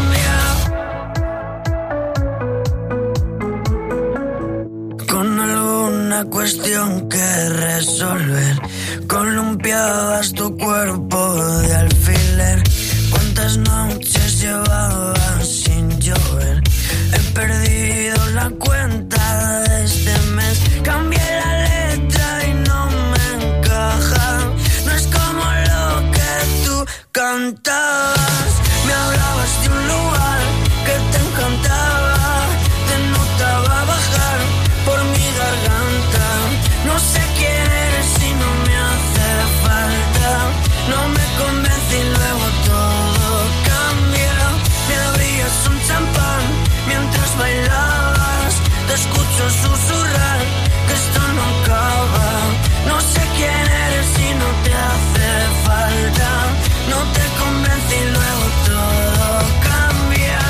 cambia. Con alguna cuestión que resolver, columpiabas tu cuerpo de alfiler. ¿Cuántas noches llevabas sin llover? He perdido la cuenta de este mes. Cambié la letra y no me encaja. No es como lo que tú cantabas. Me hablabas de un lugar que te encantaba. Te notaba bajar por mi garganta. No sé quién eres y no me hace falta. No me convence y luego todo cambia. Me abrías un champán mientras bailabas. Te escucho susurrar que esto no acaba. No sé quién eres y no te hace falta. No te convence y luego todo cambia.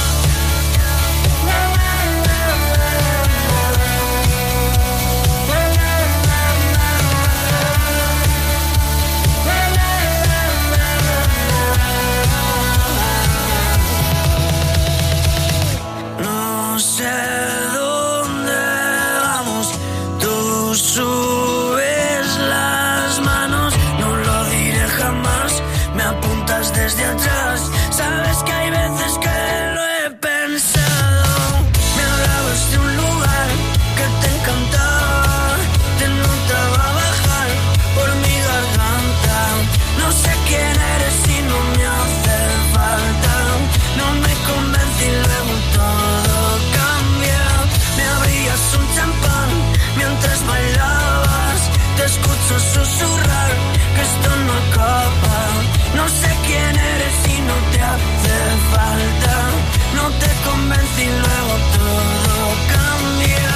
No sé dónde vamos, tú subes las manos, no lo diré jamás, me apuntas desde atrás, sabes que hay veces que lo he pensado, me hablabas de un lugar que te encantaba, te notaba bajar por mi garganta, no sé quién eres y no me hace falta, no me convence y luego todo cambia, me abrías un champán mientras bailabas, te escucho susurrar que esto no acaba, no sé quién eres y no te hace falta, no te convence y luego todo cambia,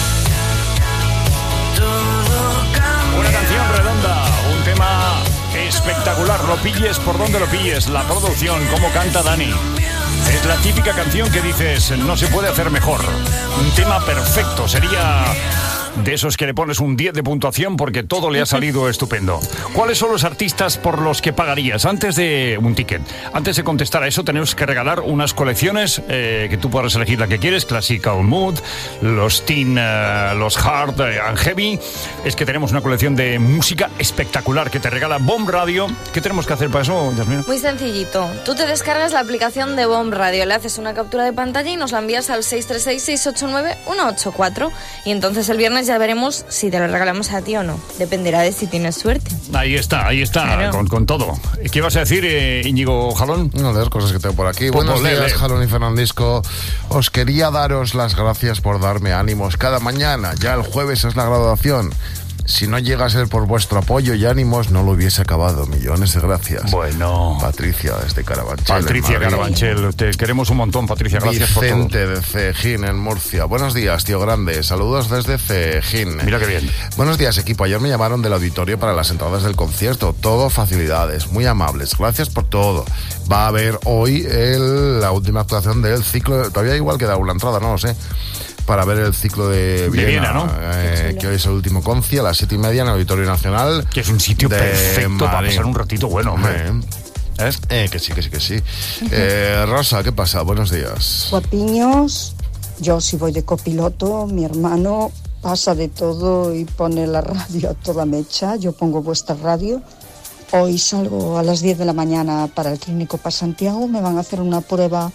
todo cambia. Una canción redonda, un tema espectacular. Lo pilles por donde lo pilles. La producción, cómo canta Dani. Es la típica canción que dices, no se puede hacer mejor. Un tema perfecto, sería de esos que le pones un diez de puntuación porque todo le ha salido estupendo. ¿Cuáles son los artistas por los que pagarías? Antes de un ticket, antes de contestar a eso, tenemos que regalar unas colecciones eh, que tú puedas elegir la que quieres, Classical Mood, los Teen, uh, los Hard uh, and Heavy. Es que tenemos una colección de música espectacular que te regala Bomb Radio. ¿Qué tenemos que hacer para eso, Yasmina? Muy sencillito. Tú te descargas la aplicación de Bomb Radio, le haces una captura de pantalla y nos la envías al seis tres seis, seis ocho nueve, uno ocho cuatro. Y entonces el viernes ya veremos si te lo regalamos a ti o no. Dependerá de si tienes suerte. Ahí está, ahí está, claro. con, con todo. ¿Qué vas a decir, eh, Íñigo Jalón? Una de las cosas que tengo por aquí. Pues Buenos pues, días, lele. Jalón y Fernandisco. Os quería daros las gracias por darme ánimos cada mañana. Ya el jueves es la graduación. Si no llega a ser por vuestro apoyo y ánimos, no lo hubiese acabado. Millones de gracias. Bueno. Patricia, desde Carabanchel. Patricia Carabanchel, te queremos un montón, Patricia. Gracias por todo. Vicente, de Cejín, en Murcia. Buenos días, tío grande. Saludos desde Cejín. Mira qué bien. Buenos días, equipo. Ayer me llamaron del auditorio para las entradas del concierto. Todo facilidades, muy amables. Gracias por todo. Va a haber hoy el, la última actuación del ciclo. Todavía igual queda una entrada, no lo sé. Para ver el ciclo de Viena, de Viena, ¿no? eh, que hoy es el último conci a las siete y media en el Auditorio Nacional. Que es un sitio perfecto para pasar un ratito bueno, hombre. Eh, eh, que sí, que sí, que sí. Eh, Rosa, ¿qué pasa? Buenos días. Guapiños, yo si voy de copiloto, mi hermano pasa de todo y pone la radio a toda mecha. Yo pongo vuestra radio. Hoy salgo a las diez de la mañana para el Clínico para Santiago. Me van a hacer una prueba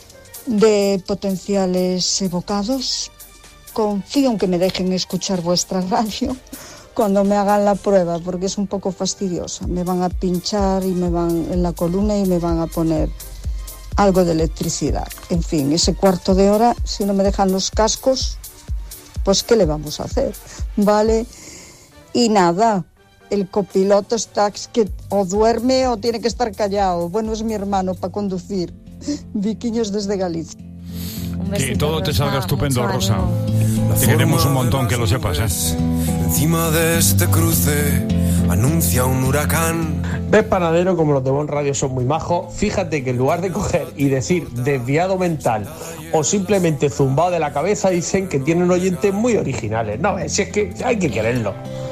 de potenciales evocados. Confío en que me dejen escuchar vuestra radio cuando me hagan la prueba, porque es un poco fastidiosa. Me van a pinchar y me van en la columna y me van a poner algo de electricidad. En fin, ese cuarto de hora, si no me dejan los cascos, pues ¿qué le vamos a hacer? ¿Vale? Y nada, el copiloto está que o duerme o tiene que estar callado. Bueno, es mi hermano para conducir. Viquiños desde Galicia. Que todo te salga estupendo, Rosa. Te queremos un montón, que lo sepas, ¿eh? Encima de este cruce anuncia un huracán. Ves, panadero, como los de Bon Radio son muy majos. Fíjate que en lugar de coger y decir desviado mental o simplemente zumbado de la cabeza, dicen que tienen oyentes muy originales. No, si es que hay que quererlo.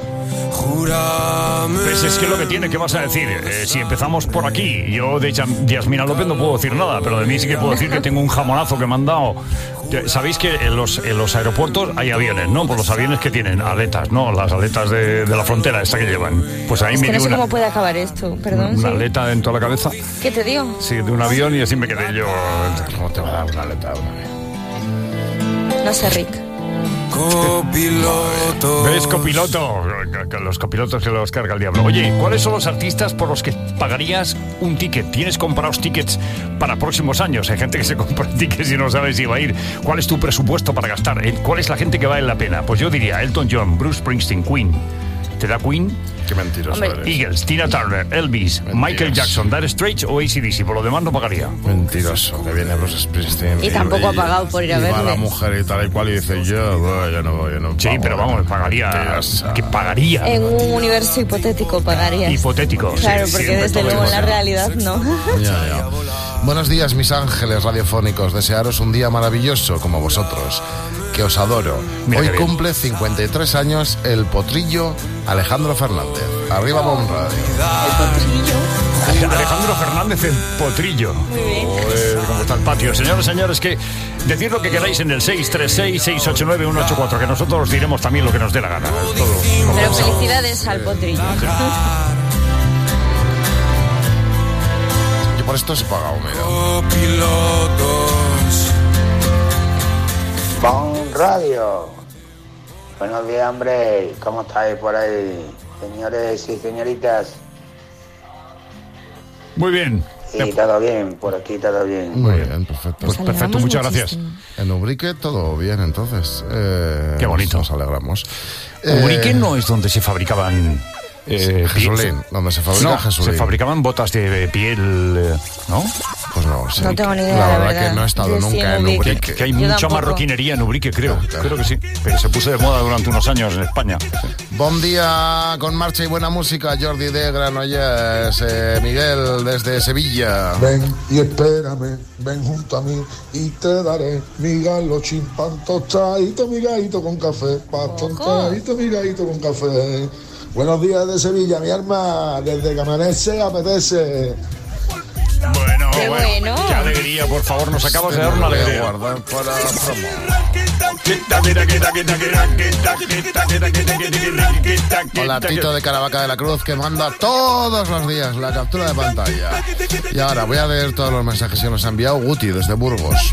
Pues es que lo que tiene, ¿qué vas a decir? Eh, si empezamos por aquí, yo de Yasmina López no puedo decir nada, pero de mí sí que puedo decir que tengo un jamonazo que me han dado. Sabéis que en los, en los aeropuertos hay aviones, ¿no? Por los aviones que tienen aletas, ¿no? Las aletas de, de la frontera, esta que llevan. Pues ahí es me que no dio sé una, cómo puede acabar esto, perdón. una ¿sí? aleta dentro de la cabeza. ¿Qué te digo? Sí, de un avión, y así me quedé yo. ¿Cómo te va a dar una aleta? No sé, Rick. Copiloto. ¿Ves, copiloto? Los copilotos que los carga el diablo. Oye, ¿cuáles son los artistas por los que pagarías un ticket? ¿Tienes comprados tickets para próximos años? Hay gente que se compra tickets y no sabe si va a ir. ¿Cuál es tu presupuesto para gastar? ¿Cuál es la gente que vale la pena? Pues yo diría Elton John, Bruce Springsteen, Queen. ¿Te da Queen? Qué mentiroso eres. Eagles, Tina Turner, Elvis, Mentiras. Michael Jackson, Dire Straits o A C D C. Por lo demás no pagaría. Mentiroso, que viene Bruce Springsteen. Y, y tampoco ha pagado por ir a y verle. va la mujer y tal y cual y dice, yo, bueno, yo no voy, yo no Sí, pago, pero vamos, pagaría. Mentirosa. Que pagaría. En un universo hipotético pagarías. Hipotético, claro, sí, porque desde luego en la realidad no. Ya, ya. Buenos días, mis ángeles radiofónicos. Desearos un día maravilloso como vosotros. Que os adoro. Mira Hoy qué bien. cumple cincuenta y tres años el potrillo Alejandro Fernández. Arriba Bon Radio. Alejandro Fernández en Potrillo. Muy bien. Joder, cómo está el patio. Señores, señores, que decid lo que queráis en el seis tres seis, seis ocho nueve, uno ocho cuatro, que nosotros os diremos también lo que nos dé la gana. Todo. Pero felicidades al potrillo. Yo por esto se paga, mira. Copilotos. Bon Radio. Buenos días, hombre. ¿Cómo estáis por ahí, señores y señoritas? Muy bien. Sí, todo bien, por aquí todo bien. Muy bien, perfecto. Pues perfecto, muchas gracias. En Ubrique todo bien, entonces. Eh, Qué bonito. Nos alegramos. Ubrique Eh, no es donde se fabricaban... Eh, Jesulín, piel- donde se fabrica no, Jesulín. se fabricaban botas de piel, eh, ¿no? Pues no sé. No tengo ni idea, La verdad, la verdad. que no he estado Yo sí nunca en en Ubrique. Ubrique. Que hay Yo mucha tampoco. marroquinería en Ubrique, creo. Creo que sí. Pero se puso de moda durante unos años en España. Buen día con marcha y buena música, Jordi de Granollers, eh, Miguel desde Sevilla. Ven y espérame, ven junto a mí y te daré mi galochín pan tostadito, mi gallito con café, pan tostadito, mi gallito con café. Buenos días de Sevilla, mi alma, desde que amanece apetece. Bueno, Qué bueno. Qué alegría, por favor, nos acabas de dar una alegría. Guardar para la promo. Hola, Tito de Caravaca de la Cruz, que manda todos los días la captura de pantalla. Y ahora voy a leer todos los mensajes que nos ha enviado Guti desde Burgos.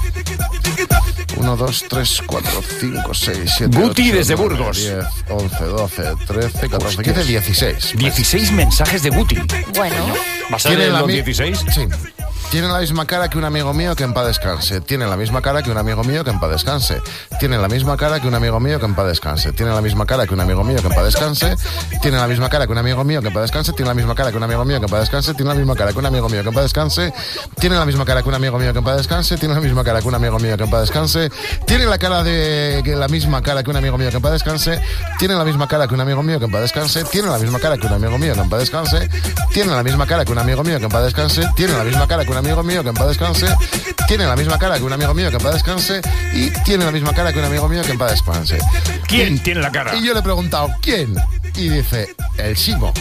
uno, dos, tres, cuatro, cinco, seis, siete, Guti ocho, desde nueve, Burgos. diez, once, doce, trece, catorce, quince, dieciséis. dieciséis mensajes de Guti. Bueno. ¿Vas a leer la los mi- dieciséis? Sí. Tienen la misma cara que un amigo mío que en paz descanse. Tienen la misma cara que un amigo mío que en paz descanse. Tienen la misma cara que un amigo mío que en paz descanse. Tienen la misma cara que un amigo mío que en paz descanse. Tienen la misma cara que un amigo mío que en paz descanse. Tienen la misma cara que un amigo mío que en paz descanse. Tienen la misma cara que un amigo mío que en paz descanse. Tienen la misma cara que un amigo mío que en paz descanse. Tienen la misma cara que un amigo mío que en paz descanse. Tienen la cara de que la misma cara que un amigo mío que en paz descanse. Tienen la misma cara que un amigo mío que en paz descanse. Tienen la misma cara que un amigo mío que en paz descanse. Tienen la misma cara que un amigo mío que en paz descanse. Tienen la misma cara que un amigo mío que en paz descanse. Tienen la misma cara que un amigo mío que en paz descanse. Y tienen la misma cara que un amigo mío que en paz descanse. ¿Quién tiene la cara? Y yo le he preguntado, ¿quién? Y dice, el Chimo.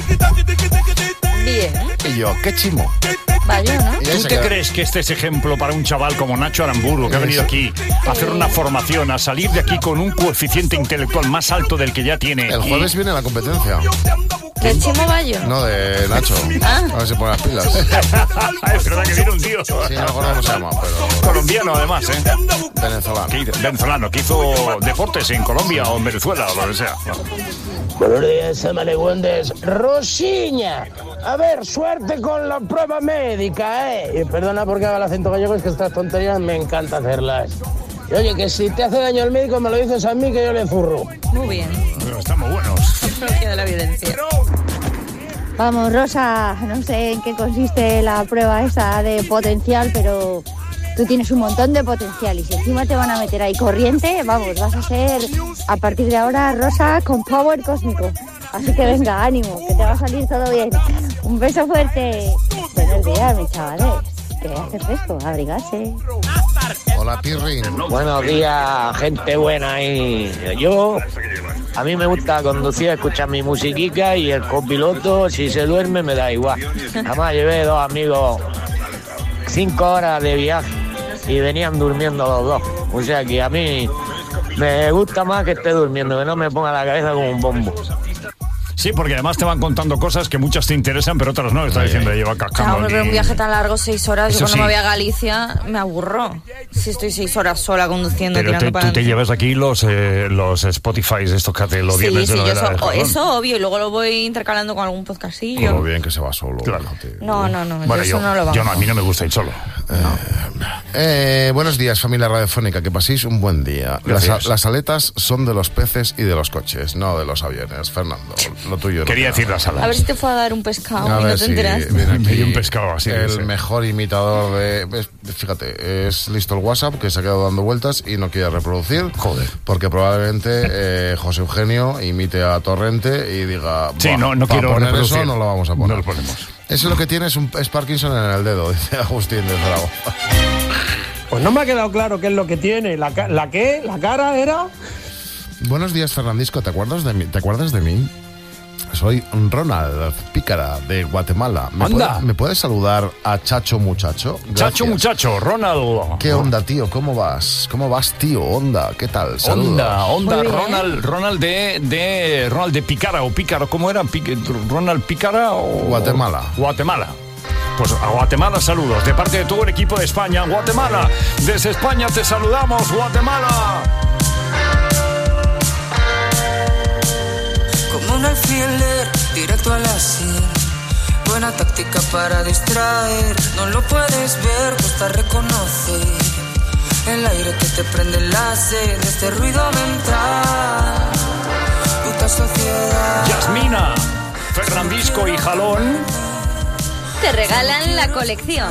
Bien. Y yo, ¿qué Chimo? Vaya, ¿no? Y ahí ¿Tú se te queda. crees que este es ejemplo para un chaval como Nacho Aramburu, que ha venido aquí a hacer una formación, a salir de aquí con un coeficiente intelectual más alto del que ya tiene? El jueves y- viene la competencia. ¿De Chimo Bayo? No, de Nacho. Ah. A ver si pone las pilas. es verdad que viene un tío. Sí, no me acuerdo cómo se llama, pero Colombiano, además, ¿eh? venezolano. Que hizo- venezolano, que hizo deportes en Colombia o en Venezuela o lo que sea. Buenos días, amalegüendes. Rosiña, a ver, suerte con la prueba médica, ¿eh? Y perdona porque haga el acento gallego, es que estas tonterías me encanta hacerlas. Y oye, que si te hace daño el médico, me lo dices a mí, que yo le zurro. Muy bien. Pero estamos buenos. Apología de la violencia. Vamos, Rosa, no sé en qué consiste la prueba esa de potencial, pero tú tienes un montón de potencial y si encima te van a meter ahí corriente, vamos, vas a ser a partir de ahora Rosa con power cósmico. Así que venga, ánimo, que te va a salir todo bien. Un beso fuerte. Buenos días, mis chavales. Que hace fresco, abrigarse. Hola, Pirri. Buenos días, gente buena ahí. Yo, a mí me gusta conducir, escuchar mi musiquica y el copiloto, si se duerme, me da igual. Además, llevé dos amigos cinco horas de viaje y venían durmiendo los dos. O sea que a mí me gusta más que esté durmiendo, que no me ponga la cabeza como un bombo. Sí, porque además te van contando cosas que muchas te interesan, pero otras no. Está diciendo, lleva cascando. Claro, pero un viaje tan largo, seis horas, Eso yo cuando sí. me voy a Galicia me aburro. Si estoy seis horas sola conduciendo, Pero tirando te- para tú te llevas aquí los, eh, los Spotify, estos que te lo Sí, vienes sí, de yo novela de eso, Jalón. eso obvio, y luego lo voy intercalando con algún podcastillo. Todo bien que se va solo. Claro. No, no, no, Bueno, yo eso yo, no lo vamos. yo no, a mí no me gusta ir solo. Eh, buenos días, familia radiofónica, que paséis un buen día. Las, Gracias. las aletas son de los peces y de los coches, no de los aviones. Fernando, lo tuyo no. Quería decir las alas. A ver si te puedo dar un pescado A y no ver te si enteras. viene aquí Me dio un pescado así, el sí. mejor imitador de... ves, Fíjate, es listo el WhatsApp, que se ha quedado dando vueltas y no quiere reproducir. Joder. Porque probablemente eh, José Eugenio imite a Torrente y diga... Sí, "Buah, no, no pa' quiero poner reproducir. eso, no lo vamos a poner. No lo ponemos. Eso es lo que tiene, es, un, es Parkinson en el dedo, dice Agustín de Zaragoza. Pues no me ha quedado claro qué es lo que tiene. ¿La, ca- la qué? ¿La cara era? Buenos días, Fernandisco. ¿Te acuerdas de mí? ¿Te acuerdas de mí? Soy Ronald Pícara, de Guatemala. ¿Me, Anda. puede- ¿me puedes saludar a Chacho Muchacho? Chacho Gracias. muchacho, Ronald. ¿Qué onda, tío? ¿Cómo vas? ¿Cómo vas, tío? Onda, ¿qué tal? Saludos. Onda, onda, Muy bien. Ronald, Ronald de, de Ronald de Picara o Pícaro, ¿cómo era? Pic- Ronald Pícara o Guatemala. Guatemala. Pues a Guatemala saludos, de parte de todo el equipo de España. Guatemala, desde España te saludamos, Guatemala. Como un alfiler, directo a la sien. Buena táctica para distraer. No lo puedes ver, cuesta reconocer el aire que te prende la sed de este ruido mental. Puta sociedad. Yasmina, Fernandisco y Jalón. te regalan la colección.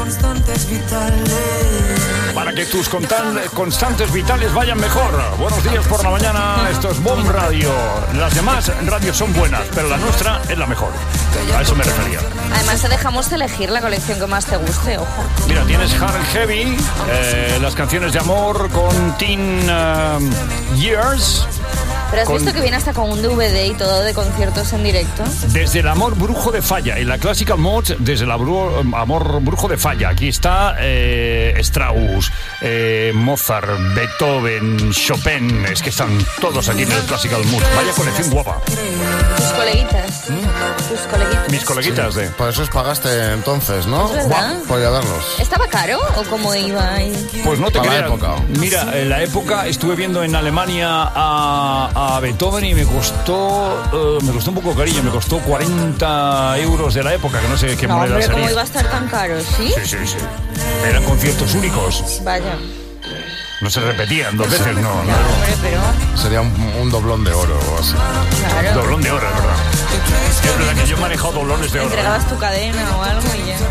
Para que tus constan- constantes vitales vayan mejor. Buenos días por la mañana, esto es Bomb Radio. Las demás radios son buenas, pero la nuestra es la mejor. A eso me refería. Además te dejamos elegir la colección que más te guste, ojo. Mira, tienes Hard Heavy, eh, las canciones de amor con Teen uh, Years. Pero has con- visto que viene hasta con un D V D y todo de conciertos en directo. Desde el amor brujo de Falla, en la Classical Mode, desde el abru- amor brujo de Falla. Aquí está eh, Strauss, eh, Mozart, Beethoven, Chopin. Es que están todos aquí en el Classical Mode. Vaya colección guapa. Tus coleguitas. Tus coleguitas. Mis coleguitas de... Por eso os pagaste entonces, ¿no? Es verdad. Buah, podía verlos. ¿Estaba caro o cómo iba ahí? Pues no te Para la creas. época. Mira, en la época estuve viendo en Alemania a, a Beethoven y me costó eh, me costó un poco cariño, me costó cuarenta euros de la época, que no sé qué No, moneda hombre, ¿cómo sería. iba a estar tan caro? ¿Sí? Sí, sí, sí. Eran conciertos únicos. Vaya. No se repetían dos veces, no. no. Hombre, pero... Sería un, un doblón de oro o así. Claro. Doblón de oro, es verdad. Es verdad que yo he manejado doblones de oro. Entregabas tu cadena o algo y ya.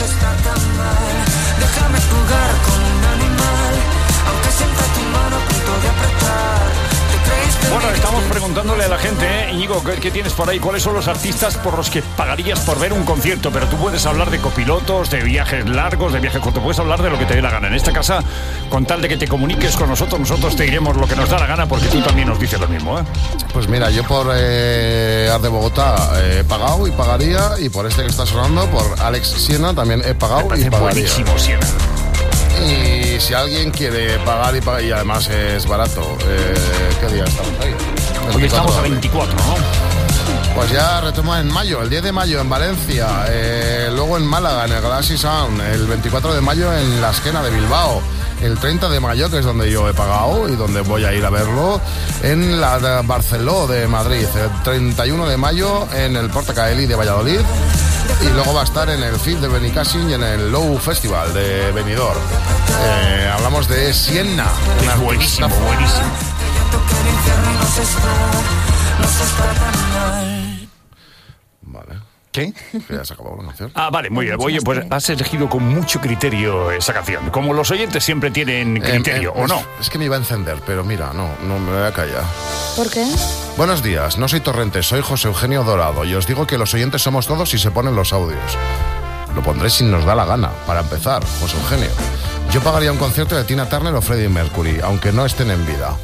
Déjame jugar con un animal, aunque sienta tu mano a punto de apretar. Te creíste Bueno, estamos preguntándole a la gente, ¿eh? Íñigo, ¿qué, qué tienes por ahí? ¿Cuáles son los artistas por los que pagarías por ver un concierto? Pero tú puedes hablar de copilotos, de viajes largos, de viajes cortos, puedes hablar de lo que te dé la gana. En esta casa, con tal de que te comuniques con nosotros, nosotros te diremos lo que nos da la gana, porque tú también nos dices lo mismo, ¿eh? Pues mira, yo por eh, Art de Bogotá eh, he pagado y pagaría, y por este que está sonando, por Alex Siena, también he pagado Me y parece pagaría. buenísimo, Siena. Y si alguien quiere pagar y pagar, y además es barato, eh, ¿qué día estamos ahí? Hoy estamos a veinticuatro, veinticuatro, ¿no? Pues ya retoma en mayo, el diez de mayo en Valencia, eh, luego en Málaga, en el Galaxy Sound, el veinticuatro de mayo en La Esquena de Bilbao, el treinta de mayo, que es donde yo he pagado y donde voy a ir a verlo, en la de Barceló de Madrid, el treinta y uno de mayo en el Portacaeli de Valladolid, y luego va a estar en el Field de Benicassin y en el Low Festival de Benidorm. Eh, hablamos de Siena. Es buenísimo, buenísimo. Vale. ¿Qué? Que ya se acabó la canción. Ah, vale, muy bien. Oye, pues has elegido con mucho criterio esa canción. Como los oyentes siempre tienen criterio, Eh, eh, ¿o no? Es, es que me iba a encender, pero mira, no, no me voy a callar. ¿Por qué? Buenos días, no soy Torrente, soy José Eugenio Dorado y os digo que los oyentes somos todos si se ponen los audios. Lo pondré si nos da la gana, para empezar, José Eugenio. Yo pagaría un concierto de Tina Turner o Freddie Mercury, aunque no estén en vida.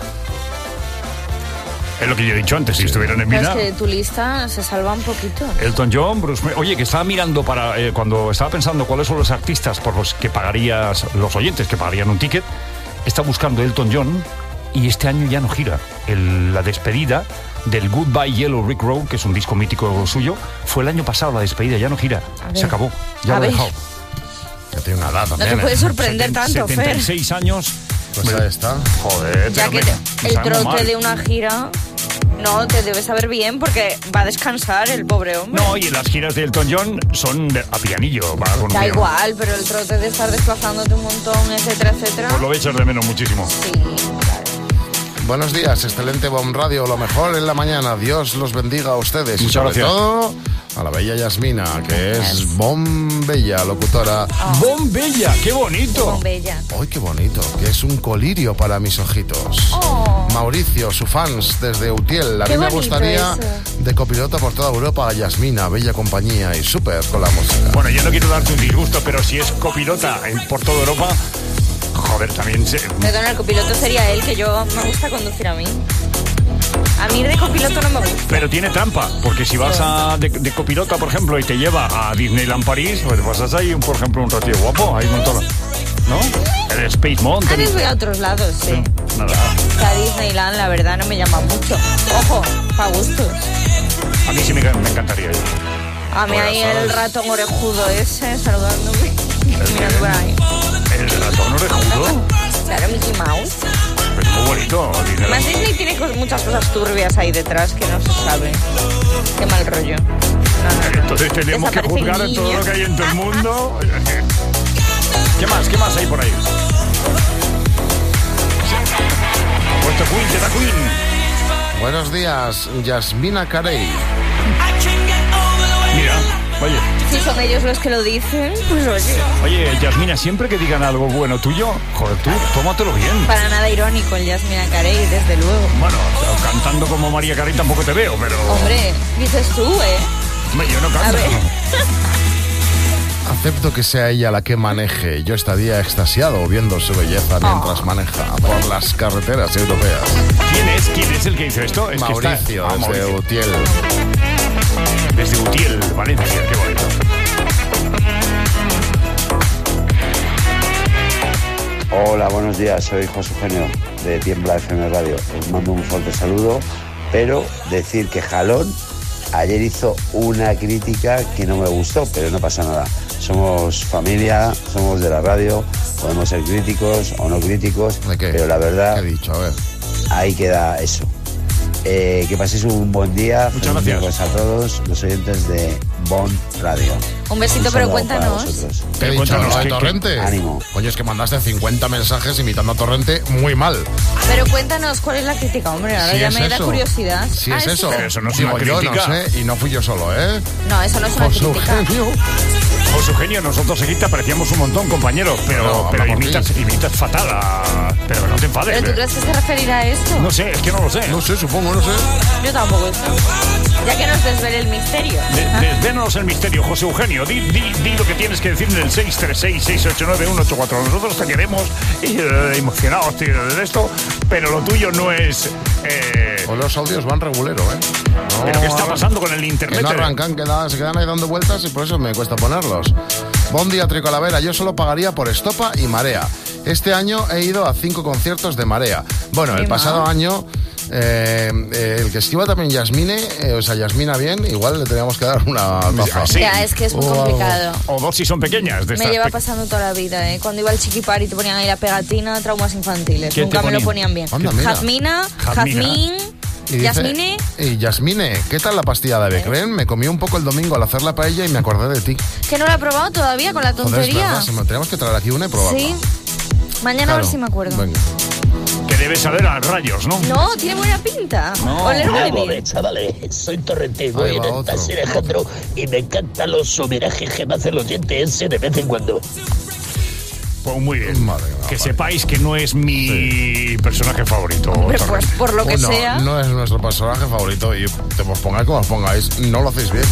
Es lo que yo he dicho antes, si estuvieran en Pero vida. es que tu lista se salva un poquito. Elton John, Bruce May- Oye, que estaba mirando para... eh, cuando estaba pensando cuáles son los artistas por los que pagarías, los oyentes que pagarían un ticket, está buscando Elton John y este año ya no gira. El- la despedida del Goodbye Yellow Brick Road, que es un disco mítico suyo, fue el año pasado la despedida, ya no gira. A Se ver. acabó, ya A lo he ver. dejado. Ya tiene una edad No también. te puede ¿eh? sorprender tanto, Fer. setenta y seis años. Pues ahí está. Joder, Ya pero que me- te- me el sabe muy trote mal. de una gira, no, te debes saber bien porque va a descansar el pobre hombre. No, y las giras de Elton John son de- a pianillo. Va con un Da piano. igual, pero el trote de estar desplazándote un montón, etcétera, etcétera. Pues lo voy a echar de menos muchísimo. Buenos días, excelente Bomb Radio, lo mejor en la mañana. Dios los bendiga a ustedes. Muchas y sobre gracias. todo a la bella Yasmina, que es Bomb Bella, locutora. Bomb Bella, qué bonito. Bomb Bella. ¡Ay, qué bonito! Que es un colirio para mis ojitos. Oh. Mauricio, su fans desde Utiel. A Qué mí me bonito gustaría eso. de copiloto por toda Europa a Yasmina, bella compañía y súper con la música. Bueno, yo no quiero darte un disgusto, pero si es copilota en- por toda Europa, joder, también se... Perdón, el copiloto sería él, que yo me gusta conducir a mí. A mí de copiloto no me gusta. Pero tiene trampa, porque si vas a de, de copilota, por ejemplo, y te lleva a Disneyland París, pues pasas ahí, por ejemplo, un ratillo guapo, ahí con todo, ¿no? El Space Mountain. Antes voy a otros lados, sí. Nada, La Disneyland, la verdad, no me llama mucho. Ojo, pa' gustos. a mí sí me, me encantaría ir. A mí Bueno, ahí ¿sabes? el ratón orejudo ese saludándome. Mirando por ahí. El ratón orejudo, Claro, Mickey Mouse. es muy bonito. Disneyland. Más Disney tiene cos- muchas cosas turbias ahí detrás que no se sabe. Qué mal rollo. No, no. Entonces tenemos que Desaparecen juzgar en todo niños. lo que hay en todo el mundo. ¿Qué más? ¿Qué más hay por ahí? Puesto Queen, te da Queen. Buenos días, Yasmina Carey. Mira, oye. Si son ellos los que lo dicen, pues oye. Oye, Yasmina, siempre que digan algo bueno tuyo, joder, tú, tómatelo bien. Para nada irónico el Yasmina Carey, desde luego. Bueno, cantando como María Carey tampoco te veo, pero... Hombre, dices tú, ¿eh? Hombre, yo no canto. A ver. Acepto que sea ella la que maneje. Yo estaría extasiado viendo su belleza mientras Oh. maneja por las carreteras europeas. ¿Quién es? ¿Quién es el que hizo esto? Es que está- Mauricio, Ah, desde Mauricio. Utiel. Desde Utiel, Valencia, qué bonito. Hola, buenos días, soy José Eugenio de Tiembla F M Radio. Os mando un fuerte saludo, pero decir que Jalón ayer hizo una crítica que no me gustó, pero no pasa nada. Somos familia, somos de la radio, podemos ser críticos o no críticos, pero la verdad, ¿Qué he dicho? A ver. ahí queda eso. Eh, que paséis un buen día. Muchas Feliz gracias. miércoles a todos los oyentes de Bon Radio. Un besito, Un pero saludo para cuéntanos. vosotros. ¿Qué he dicho? Cuéntanos, ¿Lo de ¿qué- qué- Torrente? Ánimo. Coño, es que mandaste cincuenta mensajes imitando a Torrente muy mal. Pero cuéntanos cuál es la crítica, hombre. Ahora Si ya es me da eso. curiosidad. Si Ah, es eso. Pero eso no es Digo, una yo crítica. no sé, y no fui yo solo, ¿eh? No, eso no es una José crítica. Eugenio. José Eugenio, nosotros aquí te apreciamos un montón, compañero, pero, No, pero habla por imitas, imitas fatal a... Pero no te enfades. ¿Pero tú eh. crees que se referirá a esto? No sé, es que no lo sé. No sé, supongo, no sé. Yo tampoco esto. Ya que nos desvele el misterio. De- Desvénanos el misterio, José Eugenio. Di, di, di lo que tienes que decir en el seis tres seis, seis ocho nueve, uno ocho cuatro. Nosotros te queremos eh, emocionados tío, de esto, pero lo tuyo no es... Eh, Pues los audios van regulero, ¿eh? No, ¿Pero qué está ahora- pasando con el internet? Que no arrancan, que da- se quedan ahí dando vueltas y por eso me cuesta ponerlos. Buen día, Tricolavera. Yo solo pagaría por Estopa y Marea. Este año he ido a cinco conciertos de Marea. Bueno, el Qué pasado mal. año... eh, eh, el que esquiva también Yasmine, eh, o sea, Yasmina bien, igual le teníamos que dar una taza. Sí. Ya, es que es muy O algo. complicado. O dos si son pequeñas. De Me estas lleva pe- pasando toda la vida, ¿eh? Cuando iba al Chiquipar y te ponían ahí la pegatina, traumas infantiles. ¿Qué te Nunca me lo ponían? ponían bien. Anda, mira. Jazmina, Jazmina. Jazmín, Y dice- Yasmine. Y Yasmine, ¿qué tal la pastilla de Becren? Me comí un poco el domingo al hacer la paella y me acordé de ti. Que no la he probado todavía con la Joder, es tontería. verdad, se me- tenemos que traer aquí una y probarla. Sí. Mañana a ver Claro. si me acuerdo. Venga. Que debe saber a rayos, ¿no? No, tiene buena pinta. No. Oler huele Vamos, bien. chavales, soy Torrente, Ahí voy va en otro. el taxi Alejandro y me encantan los homenajes que me hacen los dientes ese de vez en cuando. Pues muy bien. Madre mía, que madre. sepáis que no es mi personaje favorito. Hombre, pues Torrente. por lo que Uno, sea. no es nuestro personaje favorito y te os pongáis como os pongáis, no lo hacéis bien.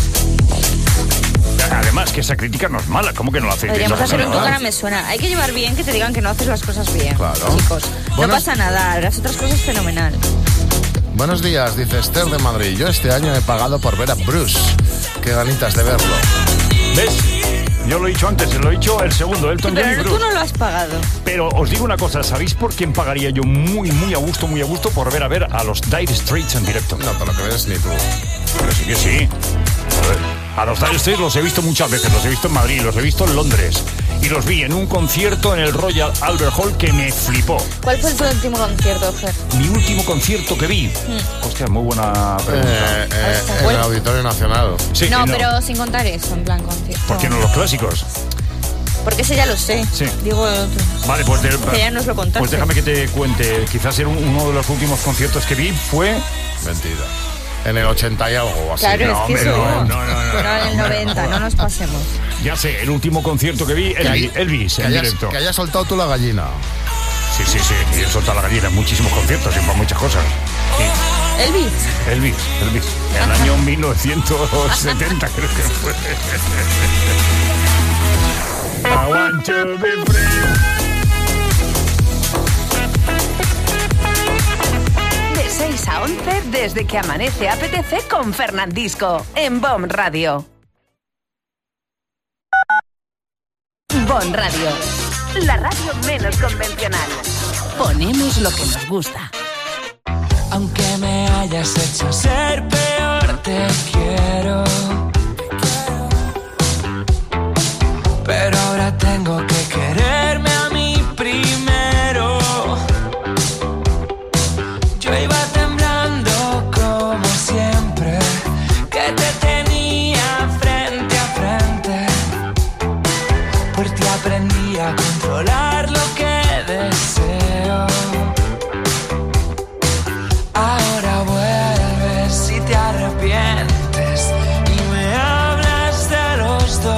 Además, que esa crítica no es mala. ¿Cómo que no la hacéis bien? Podríamos No pasa hacer un tu nada. cara me suena. Hay que llevar bien que te digan que no haces las cosas bien. Claro. Chicos, no Buenas- pasa nada. Harás otras cosas fenomenal. Buenos días, dice Esther de Madrid. Yo este año he pagado por ver a Bruce. Qué ganitas de verlo. ¿Ves? Yo lo he dicho antes, lo he dicho el segundo, Elton John y Pero tú Bruce. no lo has pagado. Pero os digo una cosa, ¿sabéis por quién pagaría yo muy, muy a gusto, muy a gusto por ver a ver a los Dire Straits en directo? No te lo crees ni tú. Pero sí que sí. Joder. A los Dire Straits los he visto muchas veces, los he visto en Madrid, los he visto en Londres. Y los vi en un concierto en el Royal Albert Hall que me flipó. ¿Cuál fue tu último concierto, Fer? Mi último concierto que vi. Hostia, muy buena pregunta. Eh, eh, ¿se en acuerda? el Auditorio Nacional. Sí, no, no. pero sin contar eso, en plan concierto. ¿Por qué no los clásicos? Porque ese ya lo sé. Sí. Digo el otro. Vale, pues, de- Que ya nos lo contaste. pues déjame que te cuente. Quizás era un- uno de los últimos conciertos que vi fue... Mentira. En el ochenta y algo o así. Claro, no, es que hombre, eso. no, no, no, no, Pero en el noventa, no nos pasemos. Ya sé, el último concierto que vi, Que hay- Elvis, Elvis que en hayas, directo. que hayas soltado tú la gallina. Sí, sí, sí. Y he soltado la gallina en muchísimos conciertos y por muchas cosas. Sí. Elvis. Elvis, Elvis. En el año mil novecientos setenta creo que fue. I want to be free. De seis a once, desde que amanece A P T C con Fernandisco, en Bon Radio. Bon Radio, la radio menos convencional. Ponemos lo que nos gusta. Aunque me hayas hecho ser peor, te quiero. Pero ahora tengo que quererme a mí primero. Yo iba temblando como siempre, que te tenía frente a frente. Por ti aprendí a controlar lo que deseo. Ahora vuelves y te arrepientes y me hablas de los dos.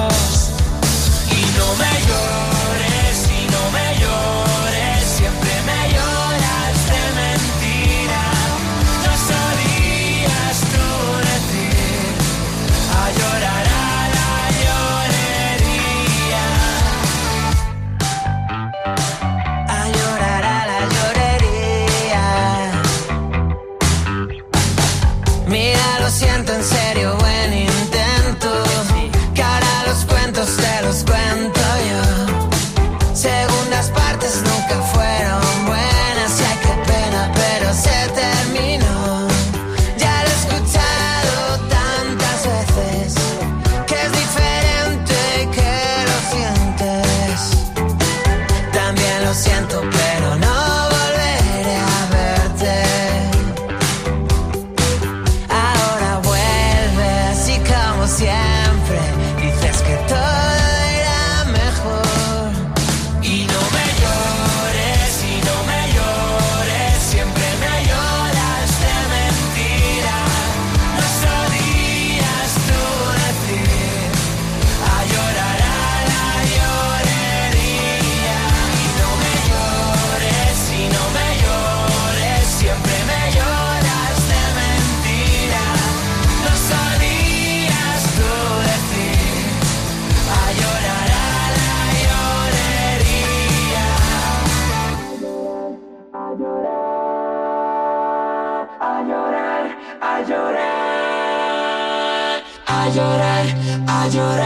a llorar, a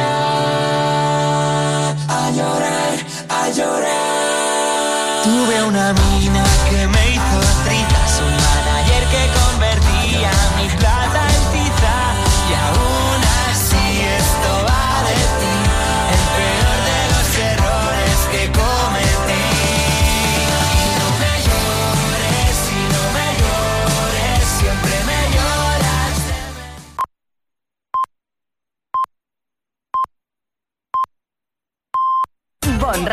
llorar, a llorar, a llorar. Tuve una mina que me hizo trizas, un manager que